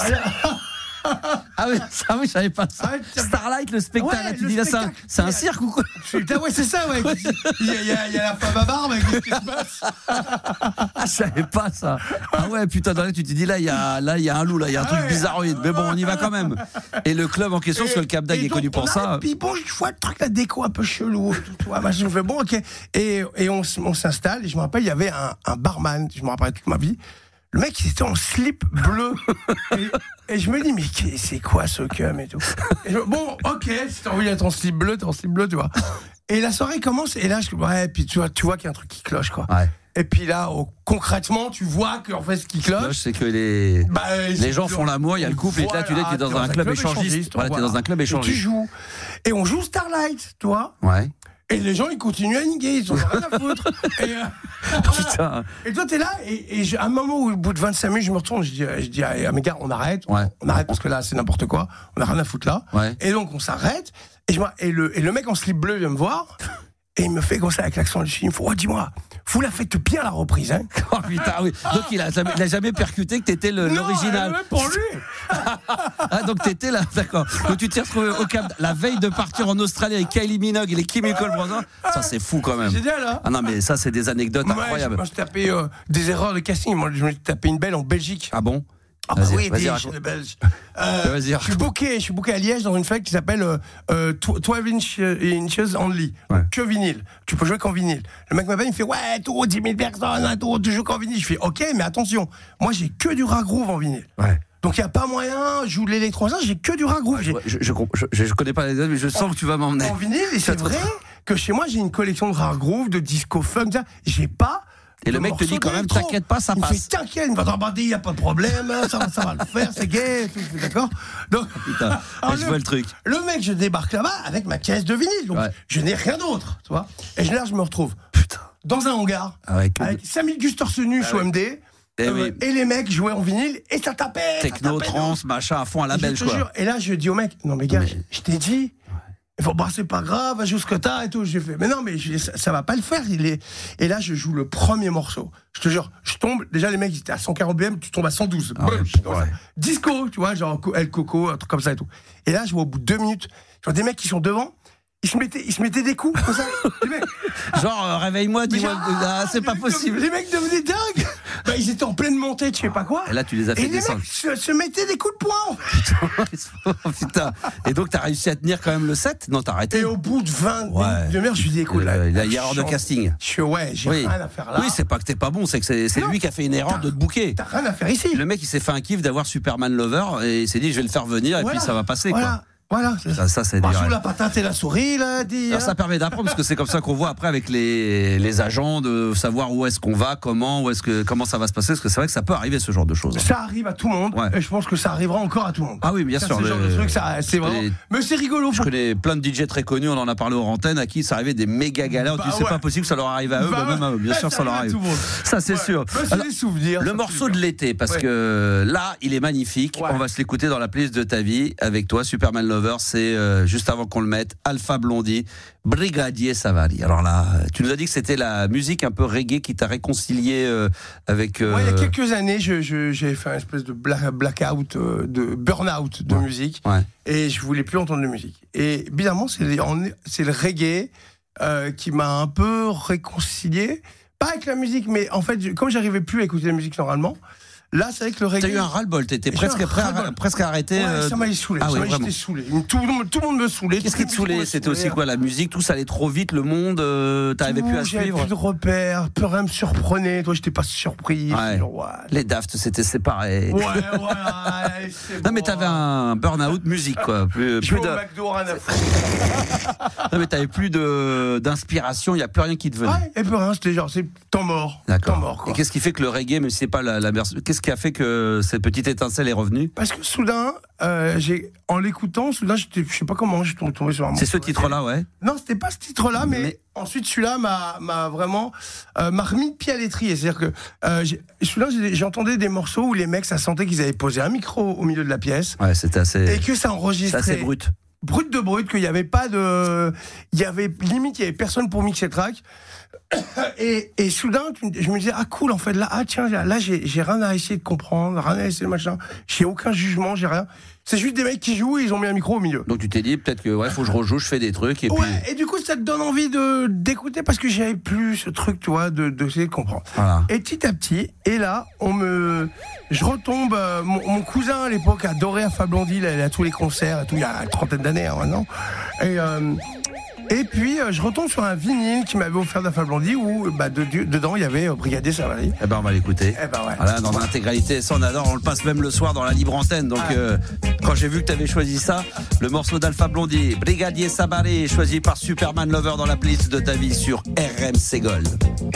Ah oui, ça, oui, je savais pas ça. Ah ouais, t'as- Starlight, le spectacle. Ouais, tu le dis là, c'est un, spectacle. c'est un cirque ou quoi? Putain, ouais, c'est ça, ouais. Il y a, il y a- il y a la femme à barbe, mais qu'est-ce qui se passe? Ah, je savais pas ça. Ah ouais, putain, dans là, tu t'es dit là, il y a, là, il y a un loup, là, il y a un truc Ouais. bizarroïde. Mais bon, on y va quand même. Et le club en question, parce que le Cap d'Agde Et est donc, connu on pour ça. arrive, Puis bon, je vois le truc, la déco un peu chelou. Tout, tout, ah, machin, je fais bon, ok. Et, et on, s- on s'installe, et je me rappelle, il y avait un, un barman, je me rappelle toute ma vie. Le mec, il était en slip bleu. et, et je me dis, mais qu'est- c'est quoi ce cum et tout. Et je- bon, ok, si t'as envie d'être en slip bleu, t'es en slip bleu, tu vois. Et la soirée commence, et là, je, ouais, puis tu vois, tu vois qu'il y a un truc qui cloche, quoi. Ouais. Et puis là, oh, concrètement, tu vois qu'en fait, ce qui Cloche, cloche. c'est que les, Bah, les c'est gens que- font l'amour, il y a le couple, et là, tu dis que t'es dans un club échangiste. Voilà, t'es dans un club Et tu échangiste. joues. Et on joue Starlight, tu vois. Ouais. Et les gens, ils continuent à niquer, ils ont rien à foutre. Et, euh, Putain. et toi, t'es là, et, et j'ai- à un moment où, au bout de vingt-cinq minutes, je me retourne, je dis, je dis à, à mes gars, on arrête, Ouais. on arrête parce que là, c'est n'importe quoi, on a rien à foutre là. Ouais. Et donc, on s'arrête, et, je, me- et, le, et le mec en slip bleu vient me voir, Et il me fait comme ça avec l'accent du sud. Il me fait, oh, dis-moi, vous la faites bien la reprise, hein. Oh putain, oui. Donc il a jamais, il a jamais percuté que t'étais le, Non, l'original. même pour lui. Ah, donc t'étais là, d'accord. Donc tu t'es retrouvé au Cap, la veille de partir en Australie avec Kylie Minogue et les Chemical Brothers. Ça, c'est fou quand même. Génial, hein. Ah non, mais ça, c'est des anecdotes Moi, incroyables. je, moi, je tapais euh, des erreurs de casting. Moi, je me suis tapé une belle en Belgique. Ah bon? Ah bah Vas-y, oui, vas-y, des raconte. les Belges. Euh, Vas-y, je suis booké, je suis booké à Liège dans une fête qui s'appelle euh, euh, douze inch, inches only, Ouais. que vinyle. Tu peux jouer qu'en vinyle. Le mec m'appelle, il me fait ouais, tout dix mille personnes, tout, tu joues qu'en vinyle. Je fais ok, mais attention, moi j'ai que du rag groove en vinyle. Ouais. Donc il y a pas moyen, je joue de l'électro, j'ai que du rag groove. J'ai- Je, je, je, je connais pas les autres, mais je sens que tu vas m'emmener. en vinyle, et c'est vrai que chez moi j'ai une collection de rag groove, de disco funk, ça. J'ai pas. Et le de mec te morceaux dit quand même, d'électro. t'inquiète pas, ça il passe. Me fait, t'inquiète, il me va t'embarder, il n'y a pas de problème, hein, ça, va- ça va le faire, c'est gay, et tout, d'accord. Donc, Putain, alors, je vois le truc. Le mec, je débarque là-bas avec ma caisse de vinyle, donc Ouais. je n'ai rien d'autre, tu vois. Et là, je me retrouve Putain. dans un hangar Ah ouais, que- avec cinq mille gus torse nu sous M D. Eh euh, oui. Et les mecs jouaient en vinyle et ça tapait. ça Techno, tapait, trans, machin, à fond à la je belge, te quoi. jure. Et là, je dis au mec, non mais gars, Mais- je, je t'ai dit, il faut, bah, c'est pas grave, joue ce que t'as et tout. J'ai fait, mais non, mais je- ça, ça va pas le faire. Il est... Et là, je joue le premier morceau. Je te jure, je tombe. Déjà, les mecs, ils étaient à cent quarante B M, tu tombes à cent douze. Ah ouais, Brrr, je tombe ouais. à ça. Disco, tu vois, genre El Coco, un truc comme ça et tout. Et là, je vois au bout de deux minutes, je vois des mecs qui sont devant. Ils se mettaient, ils se mettaient des coups comme ça. Les mecs, Genre, euh, réveille-moi, dis-moi. mais genre, Ah, c'est les pas mecs possible. devenaient- Les mecs devenaient dingues. Bah, ils étaient en pleine montée, tu sais pas quoi. Et là, tu les as fait Et les descendre. mecs se, se mettaient des coups de poing. Oh, putain. Et donc, t'as réussi à tenir quand même le set? Non, t'as arrêté. Et au bout de vingt Ouais. minutes de merde, je lui dis écoute, là, Euh, là, Il y a erreur je de suis- casting. Je suis ouais, j'ai Oui. rien à faire là. Oui, c'est pas que t'es pas bon, c'est que c'est, c'est Non. lui qui a fait une erreur de te bouquer. T'as rien à faire ici. Le mec, il s'est fait un kiff d'avoir Superman Lover et il s'est dit, je vais le faire venir et Voilà. puis ça va passer, Voilà, voilà. quoi. Ça, ça, c'est Bah, dur. joue la patate et la souris, là, dit. Alors, ça permet d'apprendre parce que c'est comme ça qu'on voit après avec les, les agents de savoir où est-ce qu'on va, comment, où est-ce que, comment ça va se passer, parce que c'est vrai que ça peut arriver ce genre de choses. Ça arrive à tout le monde, Ouais. et je pense que ça arrivera encore à tout le monde. Ah oui, bien Ça, sûr. c'est le genre de le- truc, ça, c'est je vraiment. connais- Mais c'est rigolo. Je faut- connais plein de D J très connus, on en a parlé aux antennes, à qui ça arrivait des méga galères. Bah tu sais ouais. pas possible que ça leur arrive à eux, Bah bah, même à eux, bien ouais, sûr, ça leur arrive arrive. à tout le monde. Ça, c'est Ouais. sûr. Bah, c'est Alors, des souvenirs. le ça, morceau c'est de sûr. l'été, parce Ouais. que là, il est magnifique. Ouais. On va se l'écouter dans la playlist de ta vie avec toi, Superman Lover. C'est euh, juste avant qu'on le mette, Alpha Blondy, Brigadier Savary. Alors là, tu nous as dit que c'était la musique un peu reggae qui t'a réconcilié euh, avec. euh, Ouais, il y a quelques années, je, je- j'ai fait un espèce de black- blackout, euh, de burn-out de Ouais. musique, Ouais. et je voulais plus entendre de musique. Et bizarrement, c'est, les- en- c'est le reggae euh, qui m'a un peu réconcilié, pas avec la musique, mais en fait, je- comme j'arrivais plus à écouter la musique normalement, là, c'est vrai que le reggae. T'as eu un ras-le-bol, t'étais J'ai presque eu un prêt à, ras-le-bol. presque à arrêter. Ouais, euh, ça m'a saoulé. Ah ça oui, m'a- vraiment. j'étais saoulé. Tout, le monde- tout le monde me saoulait. Qu'est-ce qui te Toute la musique saoulait me C'était aussi saoulait. quoi? La musique, tout ça allait trop vite, le monde, euh, t'arrivais plus à J'avais suivre. plus de repères, plus rien me surprenait. Toi, j'étais pas surpris. Ouais. Genre, ouais. Les Daft, c'était séparé. Ouais, voilà, allez, c'est Non bon. mais t'avais un burn-out musique quoi. Plus, Je plus vais de... au McDo, rien à foutre. Non mais t'avais plus de d'inspiration, il y a plus rien qui te venait. Ouais, et plus rien, c'était genre, c'est temps mort. D'accord. Temps mort, quoi. Et qu'est-ce qui fait que le reggae, même si c'est pas la, la version- qu'est-ce qui a fait que cette petite étincelle est revenue? Parce que soudain, euh, j'ai, en l'écoutant, soudain, j'étais, je sais pas comment, je suis tombé, tombé sur un C'est ce morceau. titre-là, ouais. Non, c'était pas ce titre-là, mais, Mais- ensuite celui-là m'a, m'a vraiment euh, m'a remis de pied à l'étrier. C'est-à-dire que euh, j'ai, soudain, j'ai- j'entendais des morceaux où les mecs, ça sentait qu'ils avaient posé un micro au milieu de la pièce Ouais, c'était assez, et que ça c'est enregistrait. assez brut. Brut de brut, qu'il n'y avait pas de. Il y avait limite, il y avait personne pour mixer le track. Et, et soudain, tu- je me disais, ah cool, en fait, là, ah tiens, là, j'ai, j'ai rien à essayer de comprendre, rien à essayer de machin. J'ai aucun jugement, j'ai rien. C'est juste des mecs qui jouent et ils ont mis un micro au milieu. Donc tu t'es dit peut-être que ouais, faut que je rejoue, je fais des trucs et Ouais, puis et du coup, ça te donne envie de, d'écouter parce que j'avais plus ce truc, tu vois, de, de essayer de comprendre. voilà. Et petit à petit, et là, on me, je retombe. euh, mon, mon cousin à l'époque adorait Alpha Blondy, il allait à tous les concerts, et tout, il y a une trentaine d'années hein, maintenant. Et euh, et puis euh, je retombe sur un vinyle qui m'avait offert d'Alpha Blondy où, bah, de, de- dedans il y avait euh, Brigadier Savary. Eh ben on va l'écouter. Eh ben ouais. Voilà, dans l'intégralité, ça on adore, on le passe même le soir dans la libre antenne. Donc Ouais. euh, quand j'ai vu que tu avais choisi ça, le morceau d'Alpha Blondy, Brigadier Savary, choisi par Superman Lover dans la playlist de ta vie sur R M C Gold.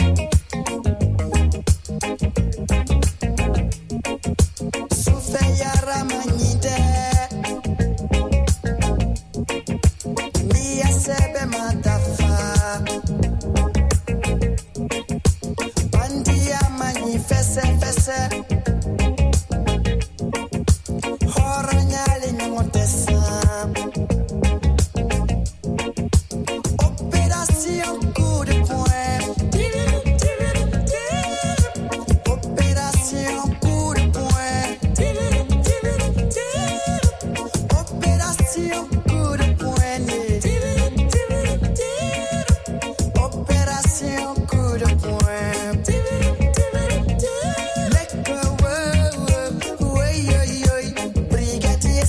Sufeyara manyite Niya sebe matafa Bandia manyi fese fese Hora nyali nyongotesa Opération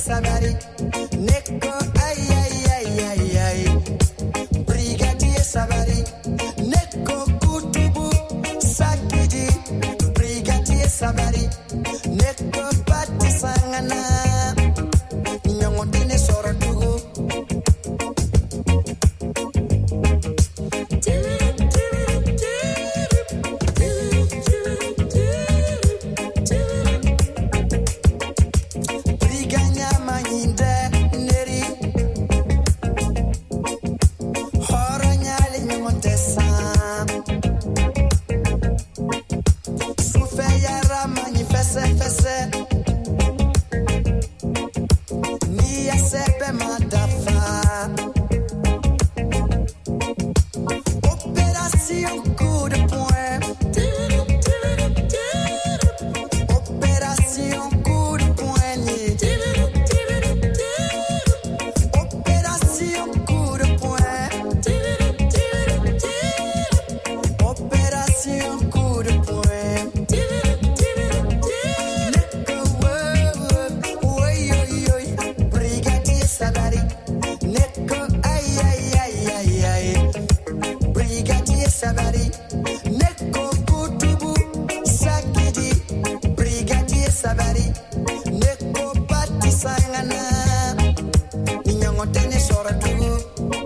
Sabari, Neko, aïe aïe aïe aïe aïe. Brigadier Sabari, Neko Kutubu, Sakidi, Brigadier Sabari, Neko Pati Sangana, Nyongotine Soratugu. Briganya Manyinde Neri, Horonyale Nyongotesa, Sufeyara Manifese Fese, Nia Sepe Madafa, Opération coup de poing, Opération coup de poignet, Opération coup de poing, Opération coup de poing. Neko, ouais, ouais, ouais, ouais, Brigadier Sabari, Neko, aïe, aïe, aïe, aïe, aïe. Brigadier Sabari, Neko Kutubu, Sakidi, Brigadier Sabari, Neko Pati Sangana, Nyongotene Soratugu.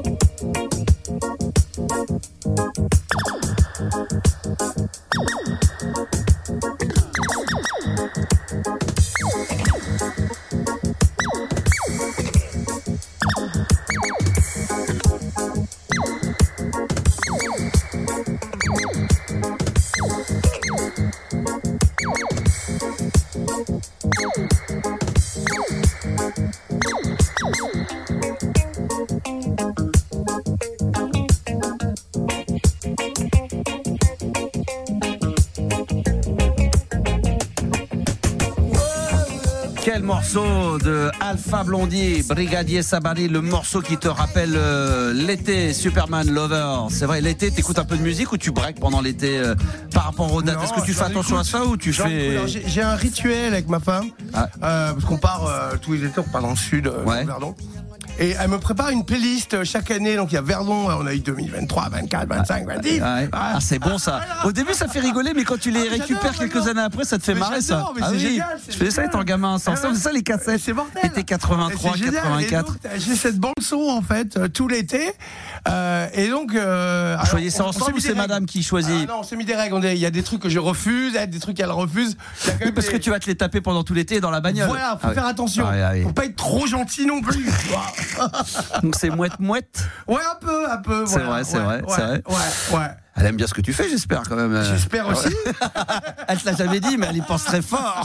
Quel morceau de Alpha Blondy, Brigadier Sabari, le morceau qui te rappelle euh, l'été, Superman Lover. C'est vrai, l'été, t'écoutes un peu de musique ou tu breaks pendant l'été euh, par rapport aux dates? Non, Est-ce que tu fais j'en attention écoute. à ça ou tu J'en fais... écoute. Alors, J'ai j'ai un rituel avec ma femme, Ah. euh, parce qu'on part euh, tous les étés, on part dans le sud, euh, Ouais. dans Verdon. Et elle me prépare une playlist euh, chaque année. Donc il y a Verdon, euh, on a eu deux mille vingt-trois, vingt-quatre, vingt-cinq, vingt-six. Ah, ouais. Ah, c'est bon ça. Au début ça fait rigoler, mais quand tu les Ah, mais récupères j'adore, quelques j'adore. années après, ça te fait Mais marrer ça. j'adore, mais Ah c'est oui. génial, c'est Je faisais ça génial. étant gamin, ça. Ah ouais. C'est ça les cassettes. C'est mortel. Été quatre-vingt-trois, Et c'est génial. quatre-vingt-quatre. Et donc, j'ai cette bande son en fait euh, tout l'été. Euh, et donc, euh, Vous alors, choisissez on- on s'est ensemble mis ou c'est des règles. madame qui Ah choisit? non, on s'est mis des règles. On dit, il y a des trucs que je refuse, il y a des trucs qu'elle refuse. Il y a quand Oui, même parce des- que tu vas te les taper pendant tout l'été dans la bagnole. Voilà, faut Ah ouais. faire attention. Ah ouais, ah ouais. Faut pas être trop gentil non plus. tu vois. Donc c'est mouette mouette. Ouais, un peu, un peu. C'est voilà. vrai, c'est Ouais, vrai, ouais, c'est vrai. Ouais, ouais. Elle aime bien ce que tu fais, j'espère quand même. J'espère aussi. Elle te l'a jamais dit, mais elle y pense très fort.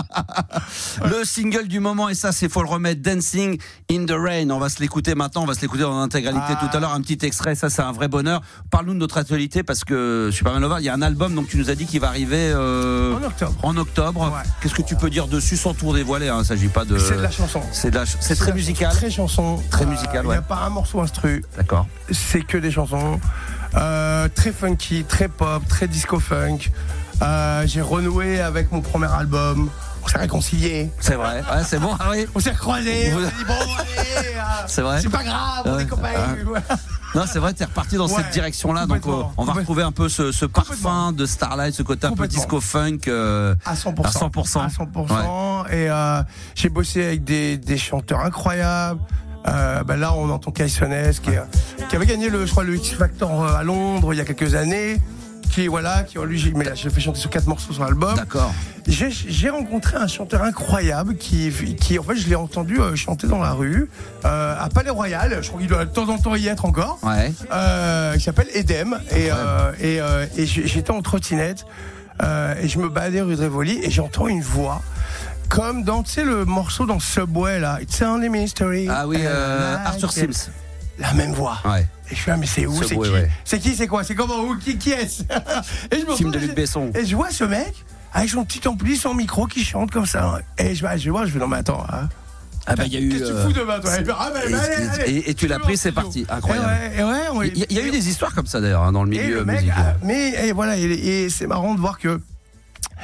Le single du moment, et ça, c'est faut le remettre, Dancing in the Rain. On va se l'écouter maintenant, on va se l'écouter dans l'intégralité Ah. tout à l'heure. Un petit extrait, ça, c'est un vrai bonheur. Parle-nous de notre actualité, parce que Superman Lover, il y a un album, donc tu nous as dit qu'il va arriver euh, En octobre. En octobre. Ouais. Qu'est-ce que tu peux dire dessus sans tout dévoiler? Il ne s'agit pas de. C'est de la chanson. C'est de la ch- c'est très la- musical. Très chanson. Très Euh, musical, Il ouais. n'y a pas un morceau instru. D'accord. C'est que des chansons. Euh, très funky, très pop, très disco funk. Euh, j'ai renoué avec mon premier album. On s'est réconciliés. C'est vrai. Ouais, c'est bon. Ah oui. On s'est recroisés. Vous- On s'est dit bon, allez. euh, C'est vrai. C'est pas grave, on Ouais. est copains. Ouais. Voilà. Non, c'est vrai, t'es reparti dans Ouais, cette direction-là, donc euh, complètement, on va complètement. retrouver un peu ce, ce parfum de Starlight, ce côté un peu Complètement. disco funk euh, À cent pour cent. à cent pour cent. À cent pour cent. Et euh, j'ai bossé avec des, des chanteurs incroyables. Euh, bah là, on entend Kai Sonnes qui, est- qui avait gagné le, je crois, le X Factor euh, à Londres il y a quelques années. Qui voilà, qui lui, j'ai, mais là, j'ai fait chanter sur quatre morceaux sur l'album. D'accord. J'ai, j'ai rencontré un chanteur incroyable qui, qui en fait, je l'ai entendu euh, chanter dans la rue euh, à Palais Royal. Je crois qu'il doit de temps en temps y être encore. Ouais. Euh, il s'appelle Edem et, euh, et, euh, et j'ai- j'étais en trottinette euh, et je me baladais rue de Rivoli et j'entends une voix comme dans, tu sais, le morceau dans Subway là, It's Only Mystery. Ah oui, euh, And I Arthur like it. Sims. La même voix. Ouais. Et je suis là, mais c'est où, Subway, c'est qui, ouais. c'est qui, c'est quoi, c'est comment, où, qui, qui est-ce? Et je me Film retrouve- de Luc Besson. Et je vois ce mec avec son petit ampli, son micro qui chante comme ça. Et je vais, je vais voir, je vais non mais attends. Hein. Ah bah il y a eu. Qu'est-ce que tu euh, fous demain, toi? Ah, bah, et, bah, allez, allez. et- et tu l'as Je vais pris, en c'est studio. parti. Incroyable. Et ouais, et ouais, on- Il y, a- il y a eu et- des histoires comme ça d'ailleurs hein, dans le Et milieu le mec, musical. ah, mais et voilà, et, et c'est marrant de voir que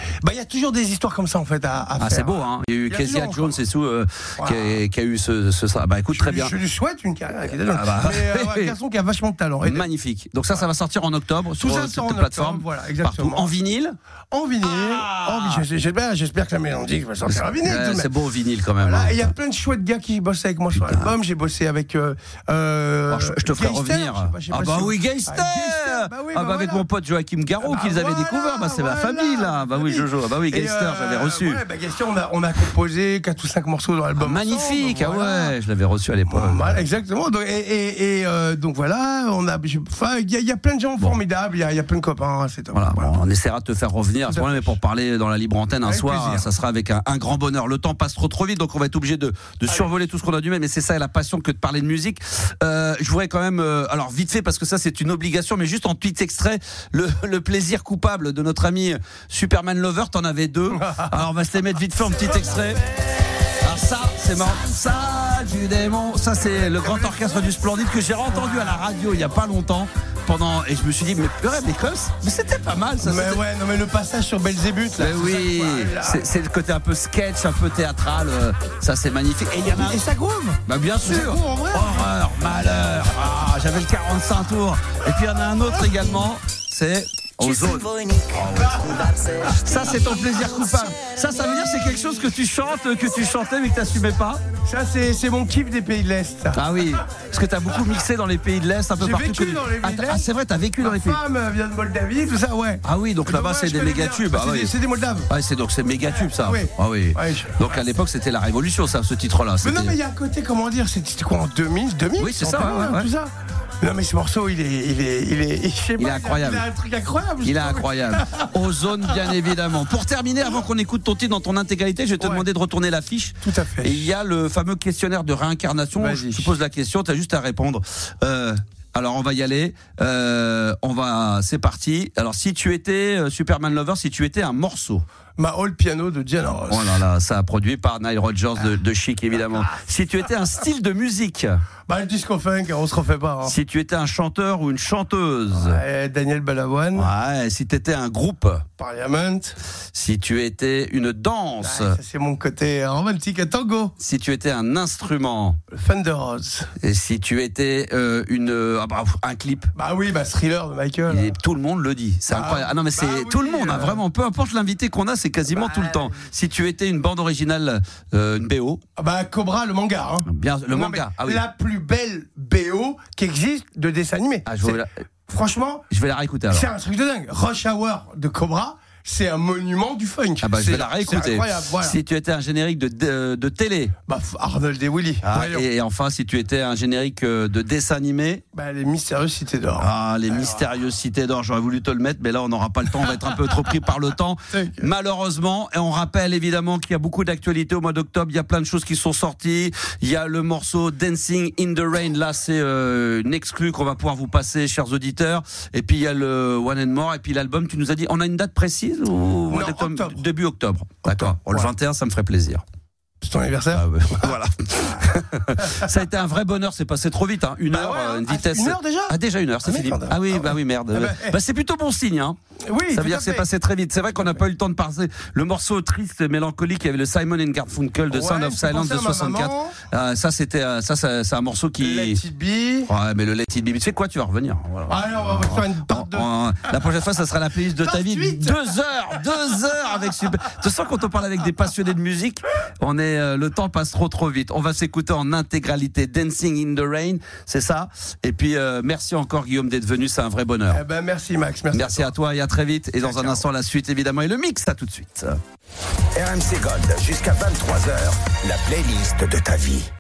Bah, il y a toujours des histoires comme ça en fait à, à Ah, faire. c'est beau, hein. Il y a eu Il y a Kezia toujours, Jones et tout, euh, Voilà. qui, a, qui a eu ce, ce ça. Bah écoute, Je très lui- bien. Je lui souhaite une carrière. avec les Jones. Ah bah. Mais euh, ouais, un garçon qui a vachement de talent. Et de- Magnifique. Donc ça, ça va sortir en octobre Tout sur ça euh, sort toutes en les octobre, plateformes. voilà, Partout. exactement. En vinyle. En vinyle. Ah. en vinyle. J'espère, j'espère que la mélodie va sortir en vinyle. Ouais, tout de même. c'est beau au vinyle quand même. Voilà, hein. et il y a plein de chouettes gars qui bossent avec moi sur Putain. l'album. J'ai bossé avec. Euh, euh, Alors, je, je te ferai Geister, revenir. je sais pas- je sais Ah pas bah si- oui, Ah, Geister. Geister, bah oui, Ah bah bah avec voilà. mon pote Joachim Garraud Ah bah qu'ils avaient voilà, découvert. Bah c'est ma voilà, famille là. Bah oui, famille. Jojo. Bah oui, Et, Geister, euh, j'avais reçu. Ouais, bah Geister, on a, on a composé quatre ou cinq morceaux dans Ah, l'album. magnifique. ensemble, Ah voilà. ouais, je l'avais reçu à l'époque. Voilà, exactement. Donc, et et, et, euh, donc voilà, on a, j'ai- enfin, il y, a- il y a plein de gens formidables, il y, a- il y a plein de copains, c'est top. Voilà, Voilà. bon, on essaiera de te faire revenir à ce Tout à moment-là, mais pour parler dans la libre antenne un Avec soir, plaisir. ça sera avec un, un grand bonheur. Le temps passe trop trop vite, donc on va être obligé de, de survoler tout ce qu'on a dû mettre, mais c'est ça la passion que de parler de musique. Euh, je voudrais quand même, euh, alors vite fait, parce que ça c'est une obligation, mais juste en petit extrait, le, le plaisir coupable de notre ami Superman Lover, t'en avais deux. Alors on va se les mettre vite fait en petit extrait. Alors ça, c'est marrant. Ça, du démon. Ça, c'est le grand orchestre du Splendide que j'ai entendu à la radio il y a pas longtemps. Pendant, et je me suis dit, mais purée, mais comme ça, mais c'était pas mal ça. Mais c'était- ouais, non mais le passage sur Belzébuth là. Mais c'est oui, ça, voilà. c'est c'est le côté un peu sketch, un peu théâtral. euh, ça, c'est magnifique. Et il y en a un. Et ça groove. Bah bien sûr. groove en vrai. Horreur, malheur. Ah, j'avais le quarante-cinq tours. Et puis il y en a un autre également. C'est Ozone. Ça, c'est ton plaisir coupable. Ça, ça veut dire que c'est quelque chose que tu chantes, que tu chantais mais que t'assumais pas. Ça c'est c'est mon kiff des pays de l'Est. ça. Ah oui, parce que t'as beaucoup mixé dans les pays de l'Est, un peu J'ai partout. vécu que- dans les pays Ah, de t'as- l'Est. Ah, c'est vrai, t'as vécu dans Ma les pays. femme vient de Moldavie, tout ça, ouais. Ah oui, donc là-bas, ouais, c'est je des connais méga bien. tubes. Ah C'est oui. des- c'est des Moldaves. Ouais, c'est donc c'est méga tube ça. Ah oui. Ah oui. Ouais, je- Donc à l'époque c'était la révolution ça, ce titre-là. Mais C'était- non, mais il y a un côté, comment dire, c'était c'était quoi en deux mille, deux mille Oui, c'est en ça, plein, ouais, ouais. tout ça. Non, mais ce morceau, il est, il est, il est, je sais Il pas, est incroyable. Il a un truc incroyable. Il est je trouve. incroyable. Ozone, bien évidemment. Pour terminer, avant qu'on écoute ton titre dans ton intégralité, je vais te Ouais. demander de retourner l'affiche. Tout à fait. Et il y a le fameux questionnaire de réincarnation. Vas-y. Je te pose la question, tu as juste à répondre. Euh, alors on va y aller. Euh, on va, c'est parti. Alors si tu étais euh, Superman Lover, si tu étais un morceau. Ma Old Piano de Diana Ross. Oh là là, ça a produit par Nile Rodgers de, de Chic évidemment. Si tu étais un style de musique. Bah, le disco funk, on se refait pas. Hein. Si tu étais un chanteur ou une chanteuse. Ouais, Daniel Balavoine, Ouais, si tu étais un groupe. Parliament. Si tu étais une danse. Ouais, ça, c'est mon côté romantique à tango. Si tu étais un instrument. Le Thunder Rose. Et si tu étais euh, une euh, ah bah, un clip. Bah oui, bah Thriller de Michael. Et tout le monde le dit. C'est Ah, incroyable. Ah non mais c'est bah oui, tout le monde. Hein, euh. vraiment. Peu importe l'invité qu'on a, c'est quasiment Bah, tout le temps. Si tu étais une bande originale, euh, une B O. Ah bah Cobra, le manga. Hein. Bien le Non, manga. mais Ah oui. La plus belle B O qui existe de dessin animé. Ah, je, C'est- vais la, Franchement, je vais la réécouter alors. c'est un truc de dingue. Rush Hour de Cobra, c'est un monument du funk. Ah bah je C'est- vais la C'est réécouter. incroyable, voilà. Si tu étais un générique de, de, de télé. Bah, Arnold et Willy. Ah, Voyons. et enfin si tu étais un générique euh, de dessin animé. Bah, les mystérieuses cités d'or. Ah, les mystérieuses cités d'or, j'aurais voulu te le mettre, mais là on n'aura pas le temps, on va être un peu trop pris par le temps. Malheureusement, et on rappelle évidemment qu'il y a beaucoup d'actualités au mois d'octobre, il y a plein de choses qui sont sorties. Il y a le morceau Dancing in the Rain, là c'est euh, une exclue qu'on va pouvoir vous passer, chers auditeurs. Et puis il y a le One and More, et puis l'album, tu nous as dit, on a une date précise ou mois Non, d'octobre octobre. Début octobre. D'accord. Bon, le ouais. vingt et un, ça me ferait plaisir. C'est ton anniversaire. Ah, ouais. Voilà. Ça a été un vrai bonheur, c'est passé trop vite, hein. Une Bah heure, ouais, euh, une ah, vitesse. une heure déjà Ah déjà une heure, c'est Ah, fini. merde. Ah oui, Ah bah ouais. oui, merde. Ah bah, Bah, c'est plutôt bon signe, hein. Oui, Ça tout veut dire à que c'est fait. passé très vite. C'est vrai qu'on n'a pas eu le temps de passer le morceau triste, mélancolique. Il y avait le Simon and Garfunkel de Ouais, Sound of je fais Silence penser de à ma soixante-quatre. maman. Euh, ça, c'était, euh, ça, ça, c'est un morceau qui. Let it be. Ouais, mais le Let It Be. Tu sais quoi, tu vas revenir. Voilà. Allez, on va faire une part de. On- on- la prochaine fois, ça sera la playlist de ta vie. Part huit. Deux heures, deux heures avec super. Tu sens quand on parle avec des passionnés de musique, on est, euh, le temps passe trop trop vite. On va s'écouter en intégralité Dancing in the Rain, c'est ça. Et puis euh, merci encore Guillaume d'être venu, c'est un vrai bonheur. Eh ben, merci Max, merci. Merci à toi et à très vite. Et dans un ciao. instant, la suite évidemment et le mix, à tout de suite. R M C Gold jusqu'à vingt-trois heures, la playlist de ta vie.